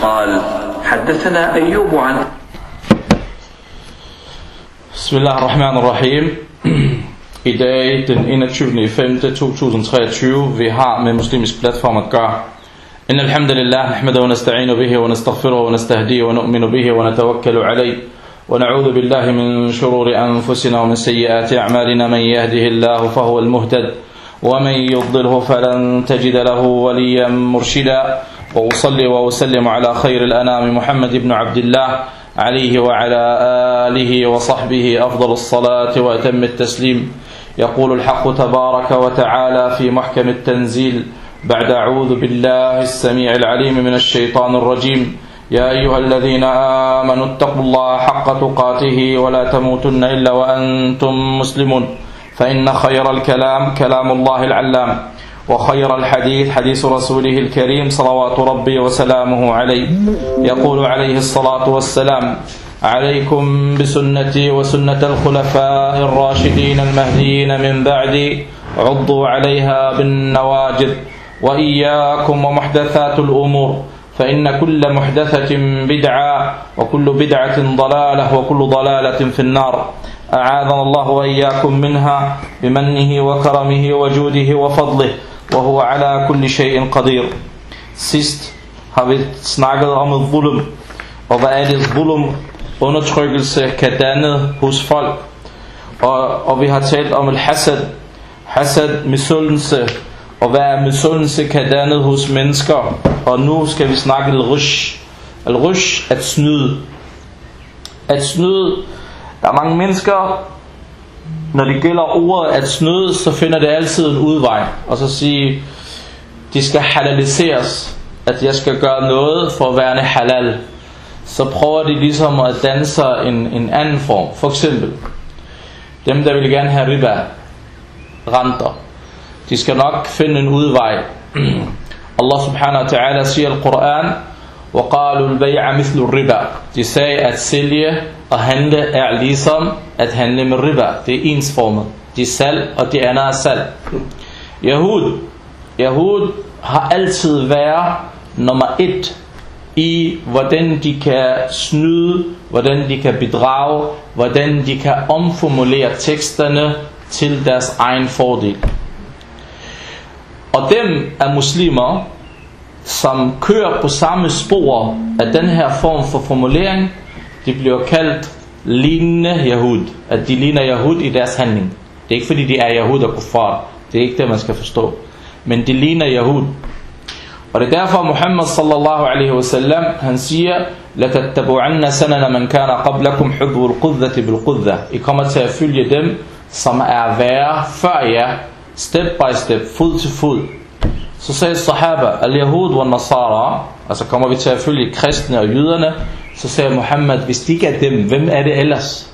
قال حدثنا أيوب عن بسم الله الرحمن الرحيم. I dag den 21.5.2023. Vi har med Muslimsk Platform at gøre. إن الحمد لله نحمده ونستعين به ونستغفره ونستهديه ونؤمن به ونتوكل عليه ونعوذ بالله من شرور أنفسنا ومن سيئات أعمالنا. من يهده الله فهو المهتد ومن يضلله فلن تجد له وليا مرشدا. وأصلي وأسلم على خير الأنام محمد بن عبد الله عليه وعلى آله وصحبه أفضل الصلاة وأتم التسليم. يقول الحق تبارك وتعالى في محكم التنزيل بعد أعوذ بالله السميع العليم من الشيطان الرجيم. يا أيها الذين آمنوا اتقوا الله حق تقاته ولا تموتن إلا وأنتم مسلمون. فإن خير الكلام كلام الله العلام وخير الحديث حديث رسوله الكريم صلوات ربي وسلامه عليه. يقول عليه الصلاة والسلام عليكم بسنتي وسنة الخلفاء الراشدين المهديين من بعدي عضوا عليها بالنواجذ وإياكم ومحدثات الأمور فإن كل محدثة بدعة وكل بدعة ضلالة وكل ضلالة في النار. أعاذنا الله وإياكم منها بمنه وكرمه وجوده وفضله وهو على كل شيء قدير. Sidst har vi snakket om et zulm, og hvad er det zulm? Undertrykkelse kan danne hos folk, og vi har talt om hasad, misundelse, og hvad er misundelse kan danne hos mennesker. Og nu skal vi snakke al-rush, at snyde. Der er mange mennesker, når det gælder ordet at snyde, så finder det altid en udvej, og så sige, de skal halaliseres, at jeg skal gøre noget for at være halal. Så prøver de ligesom at danne sig en anden form. For eksempel dem der vil gerne have riba, renter, de skal nok finde en udvej. Allah subhanahu wa ta'ala siger i Al-Quran وَقَالُوا الْبَيْعَ مِثْلُ الرِّبَا. De sagde at sælge og handle er ligesom at handle med riba. Det er ensformet. De er salg og de andre er salg. Yahud har altid været nummer 1 i hvordan de kan snyde, hvordan de kan bedrage, hvordan de kan omformulere teksterne til deres egen fordel. Og dem er muslimer, som kører på samme spor af den her form for formulering, de bliver kaldt lignende Yahud. At de ligner Yahud i deres handling. Det er ikke fordi de er Yahud og kuffar. Det er ikke det man skal forstå. Men de ligner Yahud. Og det er derfor Muhammad sallallahu alaihi wasallam han siger لَتَتَّبُعَنَّ سَنَنَ مَنْ كَانَ قَبْلَكُمْ حُبُّ الْقُذَّةِ بِالْقُذَّةِ. I kommer til at følge dem som er værre før jer, step by step, fod til fod. Så sagde sahaba al-Yahud wa nasara, altså kommer vi til at følge kristne og jøderne. Så sagde Muhammad, hvis de ikke er dem, hvem er det ellers?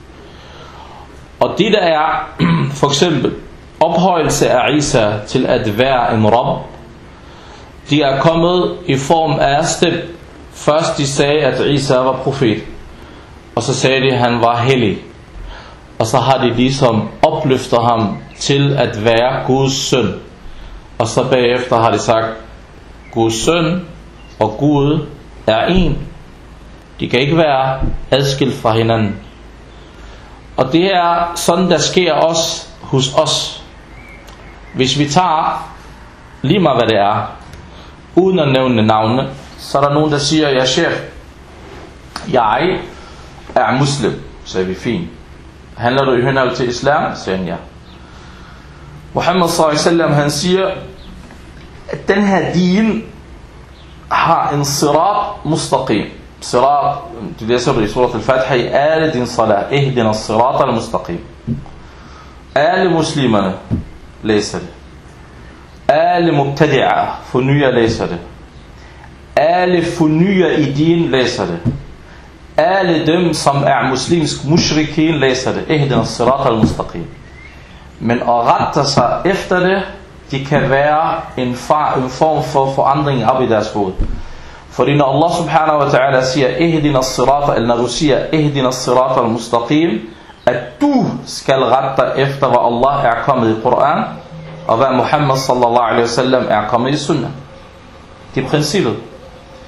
Og det der er for eksempel ophøjelse af Isa til at være en rab, de er kommet i form af step. Først de sagde at Isa var profet, og så sagde de at han var hellig, og så har de ligesom opløftet ham til at være Guds søn. Og så bagefter har de sagt Guds søn og Gud er en. De kan ikke være adskilt fra hinanden. Og det er sådan der sker også hos os. Hvis vi tager lige meget hvad det er, uden at nævne navnene, så er der nogen der siger, ja chef, jeg er muslim. Så er vi fint. Handler du i henhold til islam? Så siger han ja. Muhammad sallallahu alaihi wasallam han siger at den her din har en sirat mustaqim. Sirat, det læser i surat al-Fatiha i alle din salat, ihdina sirat al-mustaqim. Alle muslimerne læser det. Alle mubtadi'a fornyer læser det. Alle fornyer i din læser det. Alle dem som er muslimsk mushrikin læser det. Ihdina sirat al-mustaqim. Men at rette sig efter det, de kan være en form for forandring op i deres hoved. Fordi når Allah subhanahu wa ta'ala siger ihdina as-sirata, eller når du siger ihdina as-sirata al-mustaqim, at du skal rette dig efter hvad Allah er kommet i Koran, og hvad Muhammad sallallahu alaihi wasallam er kommet i sunnah. Det er princippet.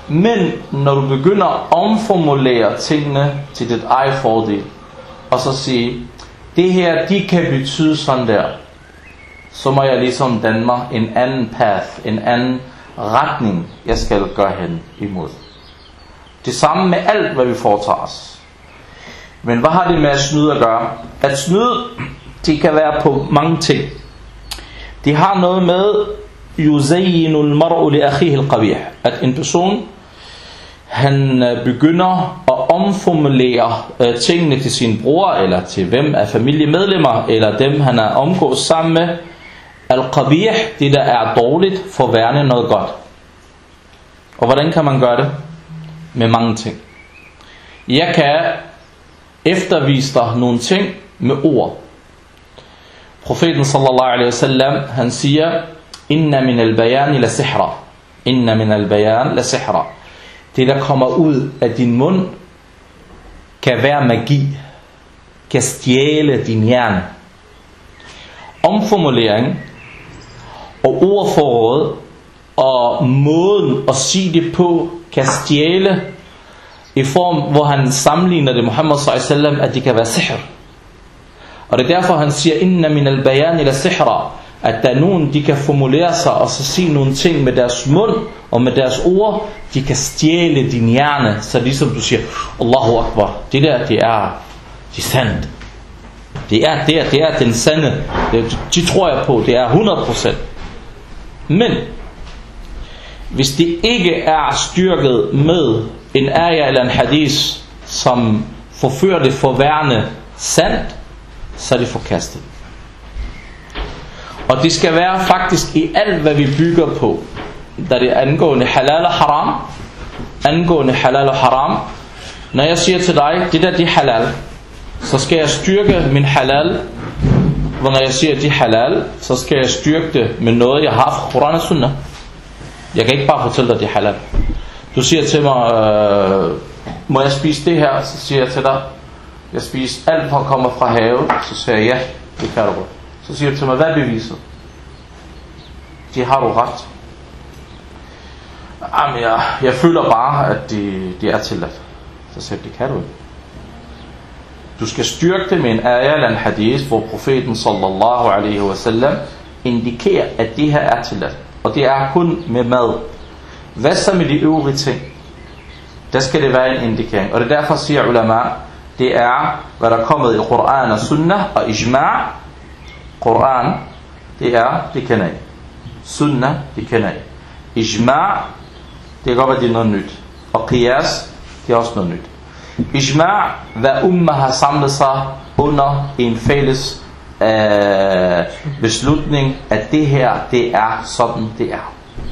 Men når du begynder at omformulere tingene til dit eget fordel, og så sige, det her, de kan betyde sådan der, så må jeg ligesom danne mig en anden path, en anden retning, jeg skal gøre hen imod. Det samme med alt, hvad vi foretager os. Men hvad har det med at snyde at gøre? At snyde, det kan være på mange ting. Det har noget med yuzayyinu al-mar'u li akhihi al-qabih, at en person, han begynder at omformulere tingene til sin bror, eller til hvem af familiemedlemmer, eller dem han er omgået sammen med. Al-qabih, det der er dårligt, for at værne noget godt. Og hvordan kan man gøre det? Med mange ting. Jeg kan eftervise dig nogle ting med ord. Profeten sallallahu alaihi wasallam, han siger, inna min al-bayan la sihra. Inna min al-bayan la sihra. Det der kommer ud af din mund kan være magi, kan stjæle din hjerne. Omformulering og ordforråd og måden at sige det på kan stjæle, i form hvor han sammenligner det Muhammad sallallahu alaihi wasallam, at det kan være sihr. Og det er derfor han siger, inna min al-bayan la sihra, at der er nogen, de kan formulere sig og så sige nogle ting med deres mund og med deres ord, de kan stjæle din hjerne, så ligesom du siger, Allahu Akbar, det der, det er sandt. Det er den sande. Det tror jeg på, det er 100%. Men hvis det ikke er styrket med en ayah eller en hadith, som forfører det forværende sandt, så er det forkastet. Og det skal være faktisk i alt, hvad vi bygger på, da det er angående halal og haram. Angående halal og haram, når jeg siger til dig, det der det er halal, så skal jeg styrke min halal. Hvor når jeg siger det er halal, så skal jeg styrke det med noget, jeg har fra Quran og Sunnah. Jeg kan ikke bare fortælle dig, det er halal. Du siger til mig, må jeg spise det her? Så siger jeg til dig, jeg spiser alt, der kommer fra havet. Så siger jeg, ja, det kan du. Så siger du til mig, hvad er beviset? Det har du ret. Jamen, jeg føler bare, at det er tilladt. Så siger jeg, det kan du ikke. Du skal styrke det med en ayah eller en hadith, hvor profeten sallallahu alaihi wasallam indikerer, at det her er tilladt. Og det er kun med mad. Hvad så med de øvrige ting? Der skal det være en indikering. Og det er derfor siger ulama, det er, hvad der er kommet i Quran og Sunnah og ijma'. Quran, det kender I. Sunnah, det kender I. Ijma', det kan godt være, det er noget nyt. Og qiyas, det er også noget nyt. Ijma', hvad umma har samlet sig under en fælles beslutning, at det her, det er sådan, det er.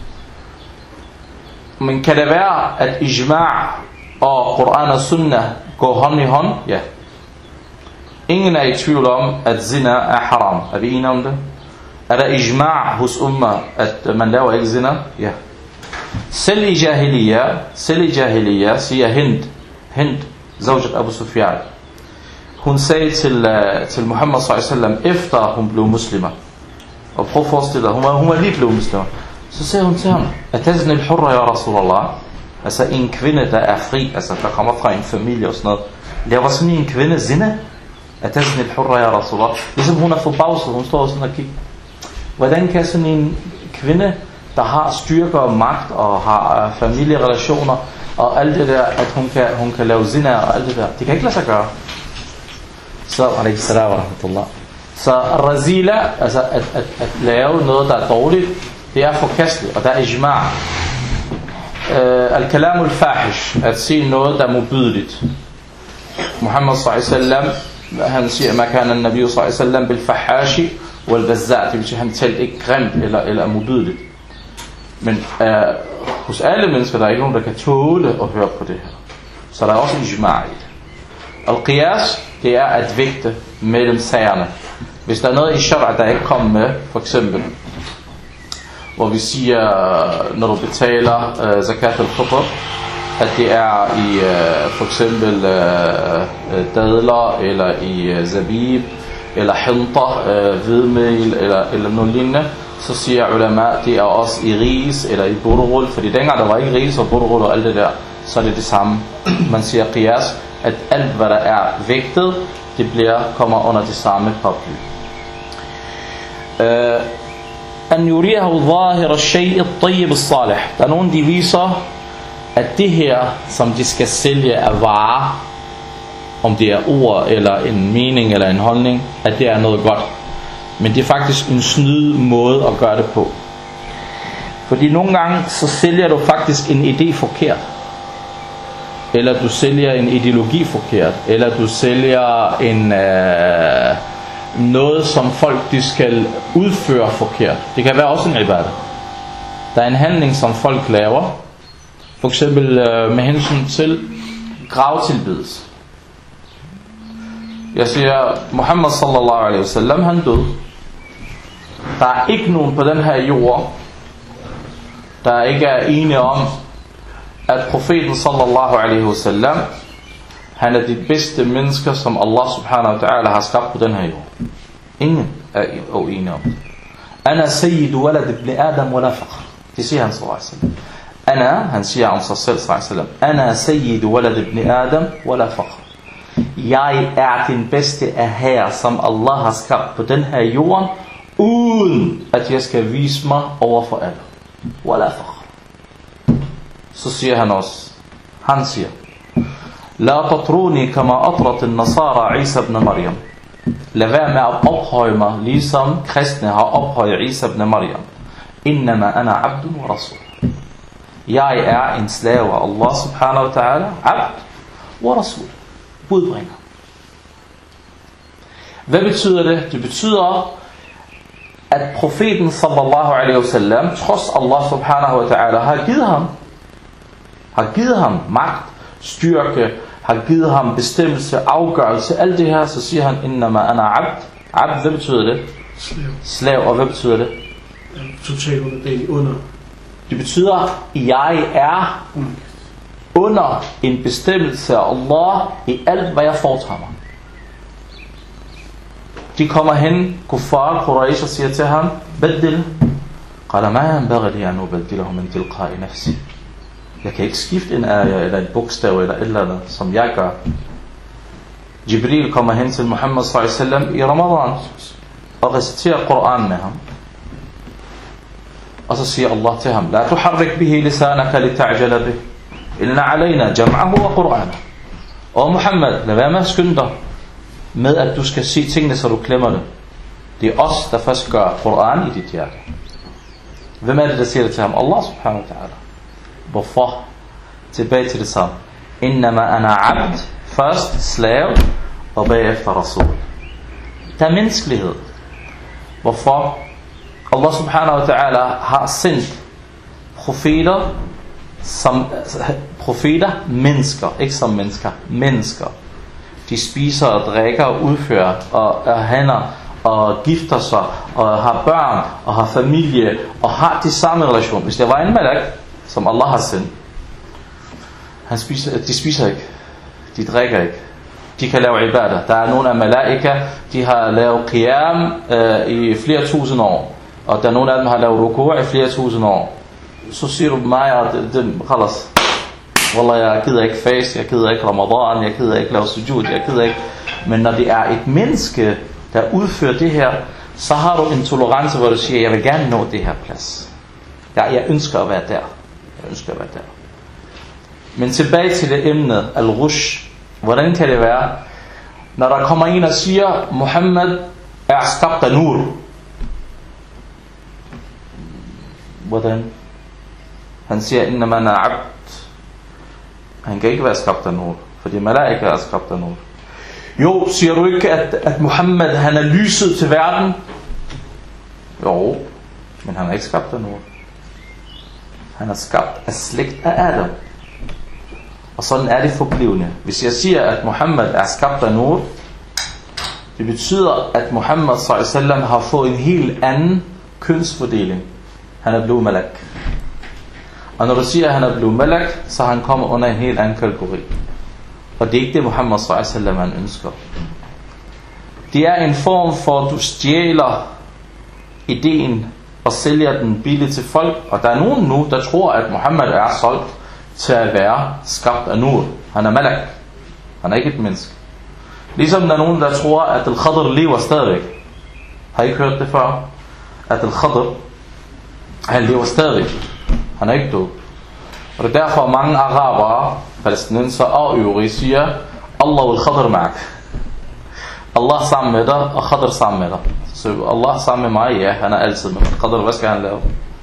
Men kan det være, at ijma' og Quran og Sunnah går hånd i hånd? Ja. Ingen er i tvivl om, at zina er haram. Er vi enige om det? Er der ijma' hos umma, at man laver ikke zina? Ja. Selv i jahiliya siger Hind, zawjat Abu Sufyan. Hun sagde til Muhammad sallallahu alaihi wasallam, efter hun blev muslimer. Og prøv at forestille dig, hun var lige blevet muslimer. Så sagde hun til ham, atazni al-hurra ya Rasulallah. Altså en kvinde, der er fri, altså der kommer fra en familie og sådan noget. Laver sådan en kvinde zina? Atazni al-hurra ya Rasulallah. Ligesom hun er forbavset, hun står sådan og kigger. Hvordan kan sådan en kvinde, der har styrke og magt og har familierelationer og alt det der, at hun kan lave zina og alt det der, det kan ikke lade sig gøre. Så alaikum salam wa rahmatullah. Så razila, altså at lave noget, der er dårligt, det er forkasteligt, og der er ijma'. Al-kalam al-fahish, at sige noget, der er modbydeligt. Muhammad sallallahu alaihi wasallam, han siger, man kan en nabi sallallahu alaihi wasallam bil-fahashi wal-bazzat, det vil sige, han talte ikke grimt eller modbydeligt. Men hos alle mennesker, der er ikke nogen, der kan tåle at høre på det her. Så der er også en ijma' i det. Al-qiyas, det er at vægte mellem sagerne. Hvis der er noget i shara, der ikke kommer med, for eksempel, hvor vi siger, når du betaler zakat al-fitr, at det er i for eksempel dadler, eller i zabib, eller hinta, hvidmel, eller noget lignende, så siger ulama, det er også i ris eller i burrul, fordi dengang der var ikke ris og burrul og alt det der, så er det det samme. Man siger qiyas, at alt hvad der er vægtet, det kommer under det samme paraply. An yuriyahu zahir al-shay' al-tayyib al-salih. Der er nogen, de viser, at det her, som de skal sælge af varer, om det er ord eller en mening eller en holdning, at det er noget godt. Men det er faktisk en snyd måde at gøre det på. Fordi nogle gange så sælger du faktisk en idé forkert, eller du sælger en ideologi forkert, eller du sælger en noget som folk de skal udføre forkert. Det kan være også en ibadah. Der er en handling som folk laver, for eksempel med hensyn til gravtilbedelse. Jeg siger, Muhammad sallallahu alaihi wasallam, han døde. Der er ikke nogen på den her jord, der ikke er enige om, at profeten sallallahu alaihi wasallam, han er de bedste mennesker, som Allah subhanahu wa ta'ala har skabt på den her jord. Ingen er uenige om det. Ana sayyidu walad ibn Adam wala faqr. Det siger han sallallahu alaihi wasallam. Han siger om sig selv sallallahu alaihi wasallam, Ana sayyidu walad ibn Adam wala faqr. Jeg er den bedste af her, som Allah har skabt på den her jord, uden at jeg skal vise mig over for alle. Wala faqr. Så siger han også, han siger, La tatruni kama atrat al-nasara Isa ibn Maryam. Lad være med at ophøje mig, ligesom kristne har ophøjet Isa ibn Maryam. Innama ana abdun wa rasul. Jeg er en slave af Allah subhanahu wa ta'ala, abd wa rasul, budbringer. Hvad betyder det? Det betyder, at profeten sallallahu alaihi wasallam, trods Allah subhanahu wa ta'ala, har givet ham magt, styrke, har givet ham bestemmelse, afgørelse, alt det her, så siger han, innama ana abd. Abd, hvad betyder det? Slav, og hvad betyder det? Totalt under. Det betyder, jeg er under en bestemmelse af Allah i alt, hvad jeg foretager mig. De kommer hen, kuffar, Quraysh, og siger til ham, Baddil. Qala ma yanbaghi li an ubaddilahu min tilqa'i nafsi. Jeg kan ikke skifte en ayah eller en bogstav eller et eller andet, som jeg gør. Jibril kommer hen til Muhammad sallallahu alaihi wasallam i Ramadan og reciterer Koran med ham. Og så siger Allah til ham, La tuharrik bihi lisanaka li ta'jala bih. Inna alayna jam'ahu wa Qur'ana. Og Muhammad, lad være med at skynde dig med at du skal sige tingene, så du glemmer det. Det er os, der først gør Qur'an i dit hjerte. Hvem er det, der siger det til ham? Allah subhanahu wa ta'ala. Hvorfor? Tilbage til det samme. Innama ana abd, først slave, og bagefter rasul. Der er menneskelighed. Hvorfor? Allah subhanahu wa ta'ala har sendt profeter, mennesker, ikke som mennesker, mennesker. De spiser og drikker og udfører og er handler og gifter sig og har børn og har familie og har de samme relation. Hvis der var en malak, som Allah har sendt, de spiser ikke, de drikker ikke, de kan lave ibadah. Der er nogle af malaika, de har lavet qiyam i flere tusind år, og der er nogle af dem har lavet ruku' i flere tusind år. Så siger du mig, at det khalas, wallah, jeg gider ikke fast, jeg gider ikke Ramadan, jeg gider ikke lave sujud, jeg gider ikke. Men når det er et menneske, der udfører det her, så har du en tolerance, hvor du siger, jeg vil gerne nå det her plads. Jeg ønsker at være der. Men tilbage til det emne, al-rush. Hvordan kan det være, når der kommer en og siger, Muhammad er skabt af nur? Hvordan? Han siger, innama ana abd. Han kan ikke være skabt af nur, fordi malaika er skabt af nur. Jo, siger du ikke, at Muhammad han er lyset til verden? Jo, men han er ikke skabt af nur. Han er skabt af slægt af Adam. Og sådan er det forblivende. Hvis jeg siger, at Muhammad er skabt af nur, det betyder, at Muhammad sallallahu alaihi wasallam har fået en helt anden kønsfordeling. Han er blevet malak. Og når du siger, at han er blevet malak, så han kommer under en helt anden kategori. Og det er ikke det, Muhammad sallallahu alaihi wasallam han ønsker. Det er en form for, at du stjæler ideen og sælger den billigt til folk. Og der er nogen nu, der tror, at Muhammed er solgt til at være skabt af nur. Han er malak. Han er ikke et menneske. Ligesom der er nogen, der tror, at Al-Khadr lever stadigvæk. Har I ikke hørt det før? At Al-Khadr, han lever stadigvæk. Han er ikke død. Og det er derfor mange arabere, palæstinenser og øvrige siger, Allah al-Khadr ma'ak. Allah sammen med dig, og Khadr sammen med dig. Så Allah sammen med mig, ja, han er altid med mig. Khadr, hvad skal han lave?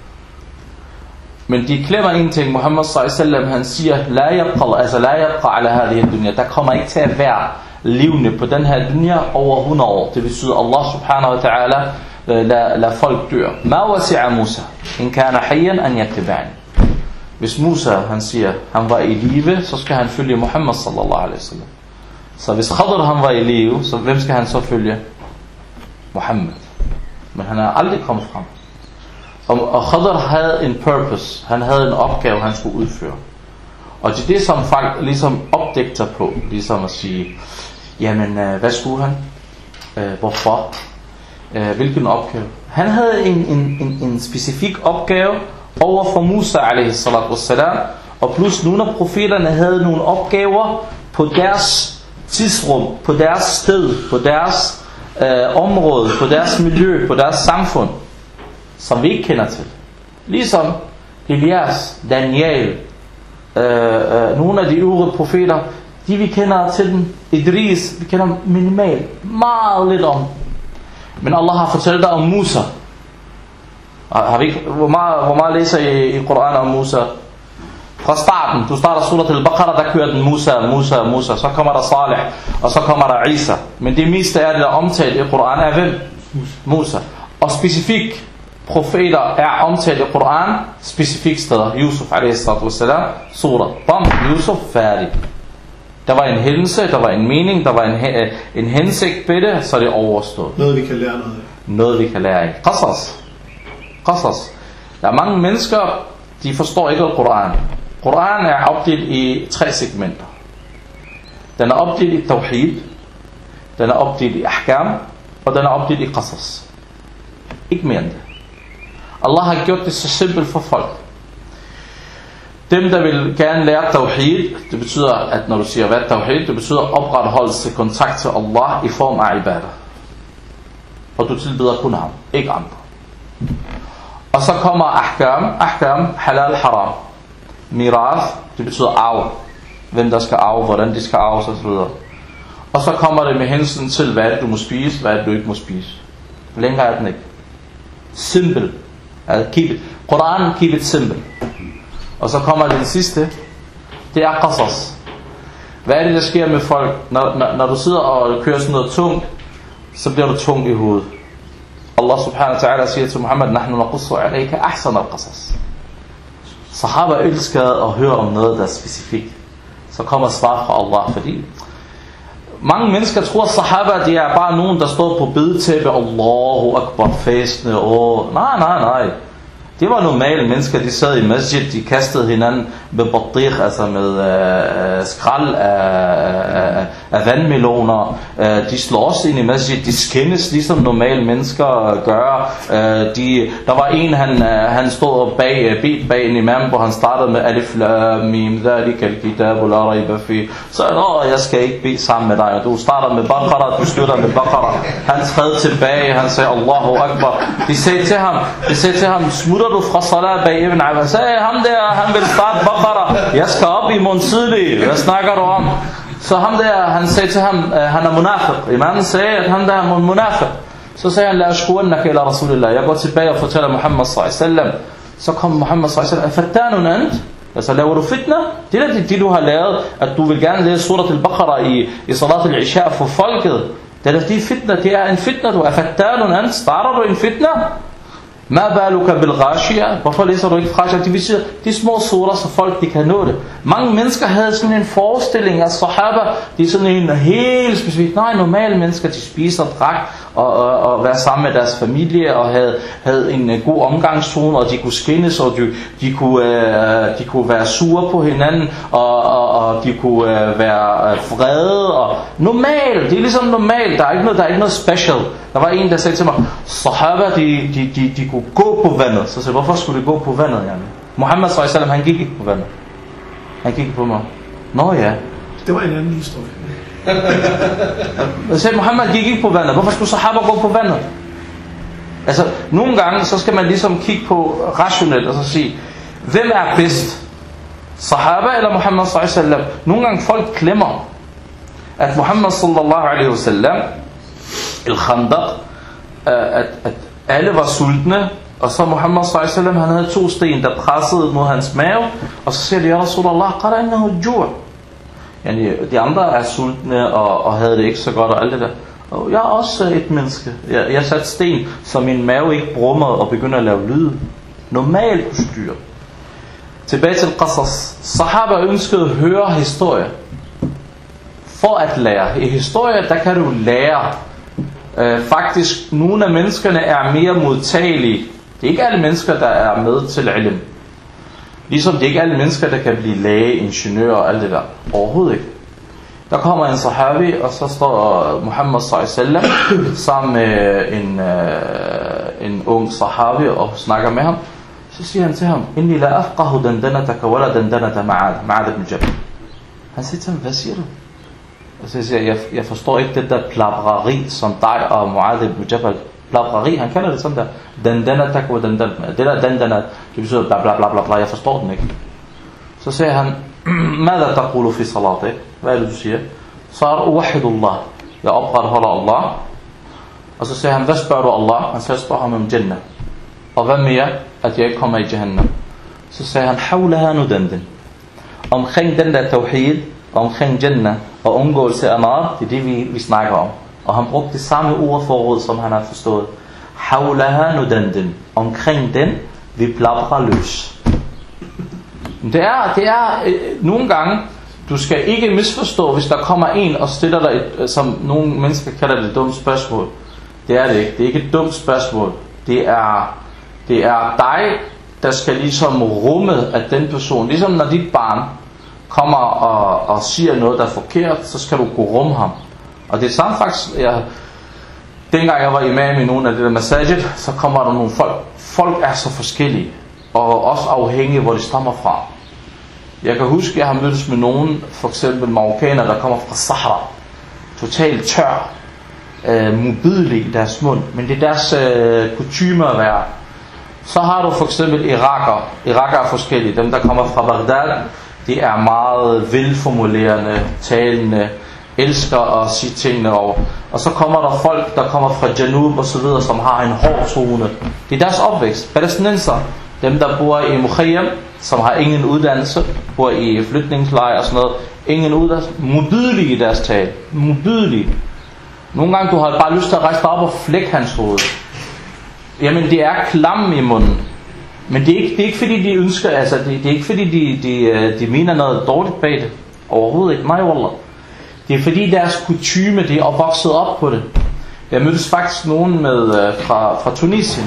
Men de glemmer en ting. Muhammad s.a.v. han siger, la yabqa ala hadhihi dunya. Der kommer ikke til at være levende på den her dunya over 100 år. Det betyder, Allah subhanahu wa ta'ala lad folk dør. Ma wasi'a Musa in kana hayyan an yattabi'ani. Hvis Musa, han siger, han var i live, så skal han følge Muhammad sallallahu alaihi wasallam. Så hvis Khadr, han var i live, så hvem skal han så følge? Muhammad. Men han er aldrig kommet frem. Og Khadr havde en purpose. Han havde en opgave, han skulle udføre. Og det er det, som folk ligesom opdægter på. Ligesom at sige, jamen, hvad skulle han? Hvorfor? Hvilken opgave? Han havde en specifik opgave over for Musa alaihi salatu wassalam. Og plus nogle af profeterne havde nogle opgaver på deres tidsrum, på deres sted, på deres område, på deres miljø, på deres samfund, som vi ikke kender til. Ligesom Elias, Daniel, nogle af de øvrige profeter, de vi kender til dem, Idris, vi kender minimalt, meget lidt om. Men Allah har fortalt dig om Musa. Har vi ikke, hvor meget læser I Koranen om Musa? Fra starten, du starter surat al-Baqarah, der kører den Musa, så kommer der Salih, og så kommer der Isa. Men det meste er det, der omtalt i Koranen, er hvem? Musa. Og specifikt profeter er omtalt i Koranen, specifikt steder. Yusuf a.s. surat. Bam, Yusuf, færdig. Der var en hændelse, der var en mening, der var en hensigt ved det, så det er overstået. Noget vi kan lære noget af. Noget vi kan lære af. Qasas. Der er mange mennesker, de forstår ikke Koranen. Koranen er opdelt i 3 segmenter. Den er opdelt i tawhid, den er opdelt i ahkam, og den er opdelt i qasas. Ikke mere end det. Allah har gjort det så simpelt for folk. Dem, der vil gerne lære tawhid, det betyder, at når du siger hvad tawhid, det betyder opretholdelse kontakt til Allah i form af ibadah. Og du tilbeder kun ham, ikke andre. Og så kommer ahkam, halal, haram. Mirath, det betyder arv. Hvem der skal arve, hvordan de skal arve, og så videre. Og så kommer det med hensyn til, hvad du må spise, hvad du ikke må spise. Længere er den ikke. Simple. Koranen, keep it simple. Og så kommer det sidste. Det er qasas. Hvad er det, der sker med folk? Når du sidder og kører sådan noget tungt, så bliver du tung i hovedet. Allah subhanahu wa ta'ala siger til Muhammad, nahnu naqussu alayka ahsan al-qasas. Sahaba elskede at høre om noget, der er specifikt. Så kommer svar fra Allah, fordi mange mennesker tror, at sahaba, de er bare nogen, der står på bedetæppe, Allahu Akbar, fæstende, nej. Det var normale mennesker, de sad i masjid, de kastede hinanden med batir, altså med skrald af vandmeloner. De slår også ind i masjid, de skændes ligesom normale mennesker gør. Der var en, han stod bag en imam, hvor han startede med alif lam mim dhalika alkitabu la rayba fi. Så jeg skal ikke bede sammen med dig. Du starter med Baqarah, du slutter med Baqarah. Han træd tilbage, han sagde Allahu Akbar. De sagde til ham, smutter du fra salat bag Ibn Abbas? Sagde ham der, han vil starte Baqarah. Jeg skal op i morgen tidlig. Hvad snakker du om? Så ham der, han sagde til ham, han er munafiq. Imamen sagde, at han der er munafiq. Så sagde han, la ashkuannaka ila Rasulillah. Jeg går tilbage og fortæller Muhammad s.a.v. Så kom Muhammad s.a.v. Fattanun ant? Altså laver du fitna? Det er det du har lavet, at du vil gerne læse surat al-Baqarah i salat al-Isha for folket. Det er det fitna, det er en fitna. Du er fattanun ant. Starter du en fitna? Ma baluka bil ghashiyah. Hvorfor læser du ikke ghashiyah? Det betyder de små surah, så folk de kan nå det. Mange mennesker havde sådan en forestilling af sahaba, de er sådan en helt specifik. Nej, normale mennesker, de spiser, drak og være sammen med deres familie, og havde en god omgangstone, og de kunne skændes, og de kunne være sure på hinanden, og de kunne være vrede, og normalt, det er ligesom normalt, der er ikke noget special. Der var en, der sagde til mig, Sahaba, de kunne gå på vandet. Så sagde jeg, hvorfor skulle de gå på vandet, Janne? Muhammad s.a.w. han gik ikke på vandet. Han gik på mig. Nå ja. Det var en anden historie. Jeg sagde, Muhammad gik ikke på vandet. Hvorfor skulle Sahaba gå på vandet? Altså, nogle gange, så skal man ligesom kigge på rationelt, og så sige, hvem er bedst? Sahaba eller Muhammad s.a.w. Nogle gange folk glemmer, at Muhammad sallallahu alaihi wasallam, al-Khandaq, at alle var sultne, og så Muhammad s.a.w. han havde 2 sten, der pressede mod hans mave, og så siger de, ja Rasulallah, qara innahu al-ju'. Yani, de andre er sultne og havde det ikke så godt og alt det der. Og jeg er også et menneske. Jeg satte sten, så min mave ikke brummer og begynder at lave lyd. Normalt udstyr. Tilbage til Qasas. Sahaba ønskede at høre historie for at lære. I historie, der kan du lære. Faktisk, nogle af menneskerne er mere modtagelige. Det er ikke alle mennesker, der er med til ilm. Ligesom det er ikke alle mennesker, der kan blive læge, ingeniør og alt det der. Overhovedet ikke. Der kommer en sahabi, og så står Muhammad s.a.w. sammen med en ung sahabi og snakker med ham. Så siger han til ham, Inni la afqahu dandanataka wala dandanata Ma'ad ibn Jabal. Han siger til ham, hvad siger du? Og så siger jeg forstår ikke det der plabreri, som dig og Mu'adh ibn Jabal. Plabreri, han kalder det sådan der. Dandanataka wa dandanata. Det der dandana, det betyder bla bla bla bla bla. Jeg forstår den ikke. Så siger han, Mada taqulu fi salatik? Hvad er det du siger? Så er uwahidullah. Jeg opretholder Allah. Og så siger han, hvad spørger du Allah? Han siger, jeg spørger ham om Jannah. Og hvad mere? At jeg ikke kommer i Jahannam. Så siger han, hawlaha nudandan. Omkring den der tawhid, omkring Jannah og undgåelse af nar, det er det vi snakker om. Og han brugte det samme ord forud, som han har forstået. Hawlaha nudandan. Omkring den, vi plaprer løs. Det er nogle gange, du skal ikke misforstå, hvis der kommer en og stiller dig et, som nogle mennesker kalder det, et dumt spørgsmål. Det er det ikke. Det er ikke et dumt spørgsmål. Det er dig, der skal ligesom rumme af den person. Ligesom når dit barn kommer og siger noget, der er forkert, så skal du kunne rumme ham. Og det er samme faktisk, dengang jeg var imam i nogle af det der masajid, så kommer der nogle folk. Folk er så forskellige, og også afhængige, hvor de stammer fra. Jeg kan huske, jeg har mødtes med nogen, for eksempel marokkaner, der kommer fra Sahara. Totalt tør, modbydelige i deres mund, men det er deres kutyme at være. Så har du for eksempel iraker. Iraker er forskellige. Dem, der kommer fra Baghdad, de er meget velformulerende, talende, elsker at sige tingene over. Og så kommer der folk, der kommer fra Janub og så videre, som har en hård tone. Det er deres opvækst. Palæstinenser, dem der bor i Mukhayyam, som har ingen uddannelse, bor i flytningslejre og sådan noget, ingen uddannelse, modbydelige i deres tale. Modbydelige. Nogle gange du har bare lyst til at rejse dig op og flække hans hoved. Jamen det er klam i munden. Men det er ikke fordi de ønsker, altså det er ikke fordi de mener noget dårligt bag det. Overhovedet ikke. Nej, wallah. Det er fordi deres kutyme, de er vokset op på det. Jeg mødtes faktisk nogen med fra Tunisien.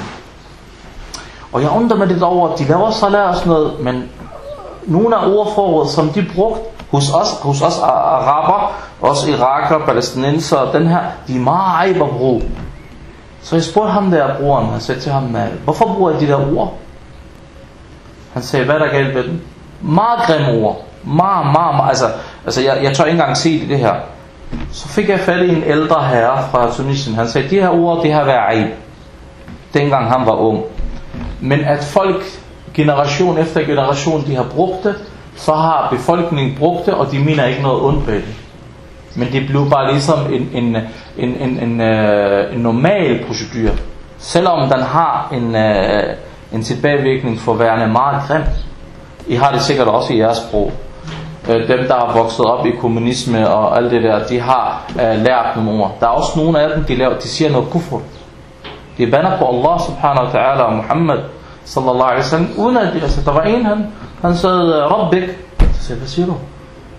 Og jeg undrer mig lidt over, at de laver salat og sådan noget, men nogle af ordforråd, som de brugte hos os araber, også irakere, palæstinenser, den her, de er meget ejberbrug. Så jeg spurgte ham der, broren, han sagde til ham, hvorfor bruger jeg de der ord? Han sagde, hvad er der galt ved dem? Meget grimme ord. Meget. Altså jeg tør ikke engang se det her. Så fik jeg fat i en ældre herre fra Tunisien. Han sagde, de her ord, det har været ej. Dengang han var ung. Men at folk, generation efter generation, de har brugt det, så har befolkningen brugt det, og de mener ikke noget ondt ved det. Men det blev bare ligesom en normal procedure. Selvom den har en tilbagevirkning for værende meget grim. I har det sikkert også i jeres sprog. Dem der har vokset op i kommunisme og alt det der, de har lært nogle ord. Der er også nogle af dem, de siger noget kufr. De bander på Allah subhanahu wa ta'ala og Muhammad sallallahu alaihi wasallam, uden at der var en, han sagde Rabbik. Så siger hvad siger du?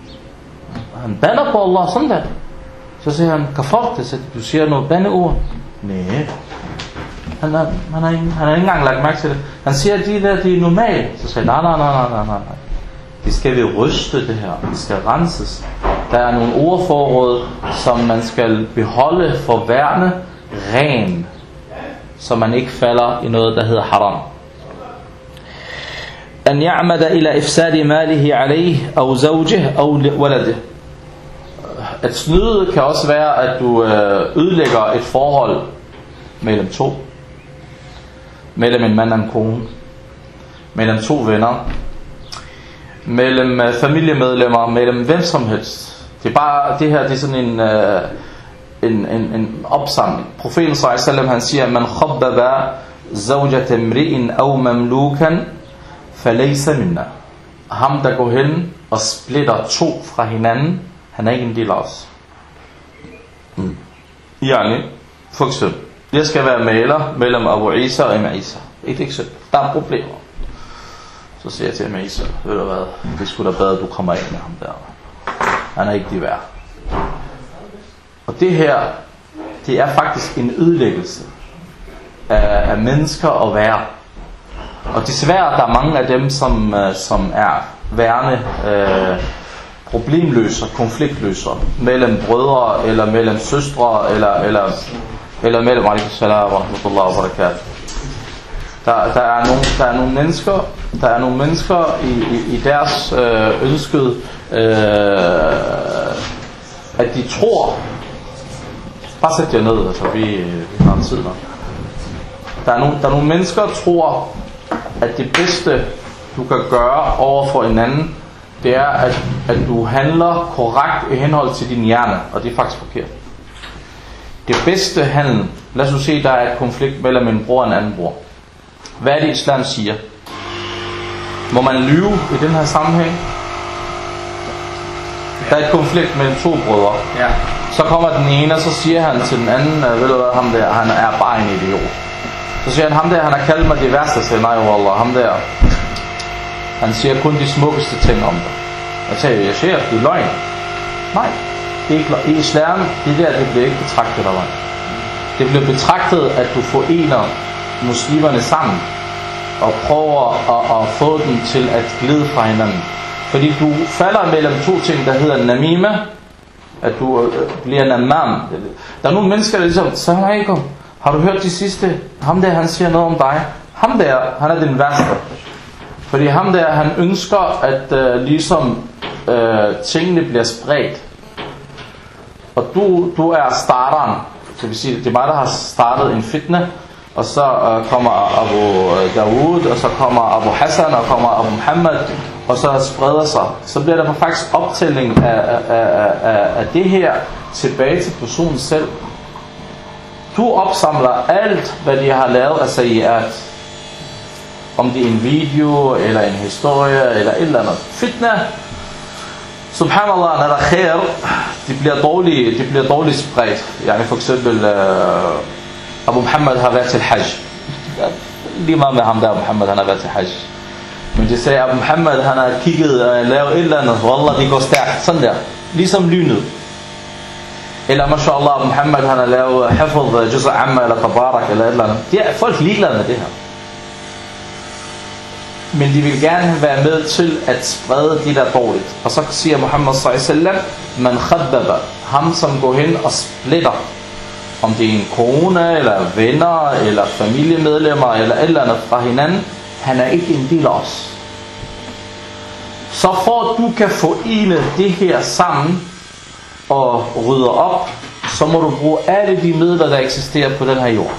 Han bander på Allah sådan der. Så siger han kafart, du siger noget bandeord. Nej. Han har ikke engang lagt mærke til det. Han siger, at de er normale. Så siger jeg, nej. Det skal vi ryste det her. Det skal renses. Der er nogle ordforråd, som man skal beholde for værne ren. Så man ikke falder i noget, der hedder haram. An ya'mada ila ifsadi malihi alayhi, aw zawjihi, aw waladihi. At snyde kan også være, at du ødelægger et forhold mellem to. Mellem en mand og en kone. Mellem to venner. Mellem familiemedlemmer. Mellem hvem som helst. Det er bare, det her det er sådan en opsamling. Profeten sallallahu alaihi wasallam han siger, man khabbaba zawjat imri'in aw mamlukan falaysa minna. Ham der går hen og splitter to fra hinanden, han er ikke en del af os. Yani, for eksempel, jeg skal være maler mellem Abu Isa og Imam Isa. Et eksempel. Der er problemer. Så siger jeg til Imam Isa, ved du hvad, det skulle da bedre, at du kommer ind med ham der. Han er ikke de værd. Og det her, det er faktisk en ødelæggelse af mennesker og værd. Og desværre, der er mange af dem, som er værende problemløser, konfliktløser mellem brødre eller mellem søstre eller mellem salam wa rahmatullah wa barakatuh. Der er nogle mennesker i deres ønskede at de tror. Bare sæt jer ned, altså vi har en tid nok. Der er nogle mennesker der tror at det bedste du kan gøre over for en anden, det er at du handler korrekt i henhold til din hjerne, og det er faktisk forkert. Det bedste handel, lad os nu se, der er et konflikt mellem en bror og en anden bror. Hvad er det islam siger? Må man lyve i den her sammenhæng? Der er et konflikt mellem to brødre. Ja. Så kommer den ene, og så siger han til den anden, ved du hvad, ham der, han er bare en idiot. Så siger han, ham der, han har kaldt mig det værste. Så siger nej, wallah, ham der, han siger kun de smukkeste ting om dig. Jeg siger, det er løgn. Nej, det er ikke løgn. I islam, det bliver ikke betragtet af løgn. Det bliver betragtet, at du forener muslimerne sammen, og prøver at få dem til at glide fra hinanden. Fordi du falder mellem to ting, der hedder namima, at du bliver namam. Der er nogle mennesker, der ligesom, salam alaikum, har du hørt de sidste? Ham der, han siger noget om dig. Ham der, han er den værste. Fordi ham der, han ønsker, at tingene bliver spredt. Og du er starteren. Så vil sige, det er mig, der har startet en fitna. Og så kommer Abu Dawud, og så kommer Abu Hassan, og kommer Abu Muhammad, og så spreder sig. Så bliver der faktisk optælling af det her tilbage til personen selv. Du opsamler alt, hvad de har lavet af sayyat. Om det er en video, eller en historie, eller et eller andet. Fitna, subhanallah, når der er khair, det bliver dårligt spredt. Yani for eksempel, Abu Muhammad har været til hajj. Lige meget med ham der, Abu Muhammad, han har været til hajj. Men de sagde, Abu Muhammad, han har kigget, lavet et eller andet, wallah, det går stærkt, sådan der. Ligesom lynet. Eller mashallah, Abu Muhammad, han har lavet hafid, juz'a amma, eller tabarak, eller et eller andet. De er folk ligeglade med det her. Men de vil gerne være med til at sprede det der dårligt. Og så siger Muhammad sallallahu alaihi wasallam, man khabbaba, ham som går hen og splitter. Om det er en kone, eller venner, eller familiemedlemmer, eller et eller andet fra hinanden, han er ikke en del af os. Så for at du kan forene det her sammen og rydde op, så må du bruge alle de midler, der eksisterer på den her jord.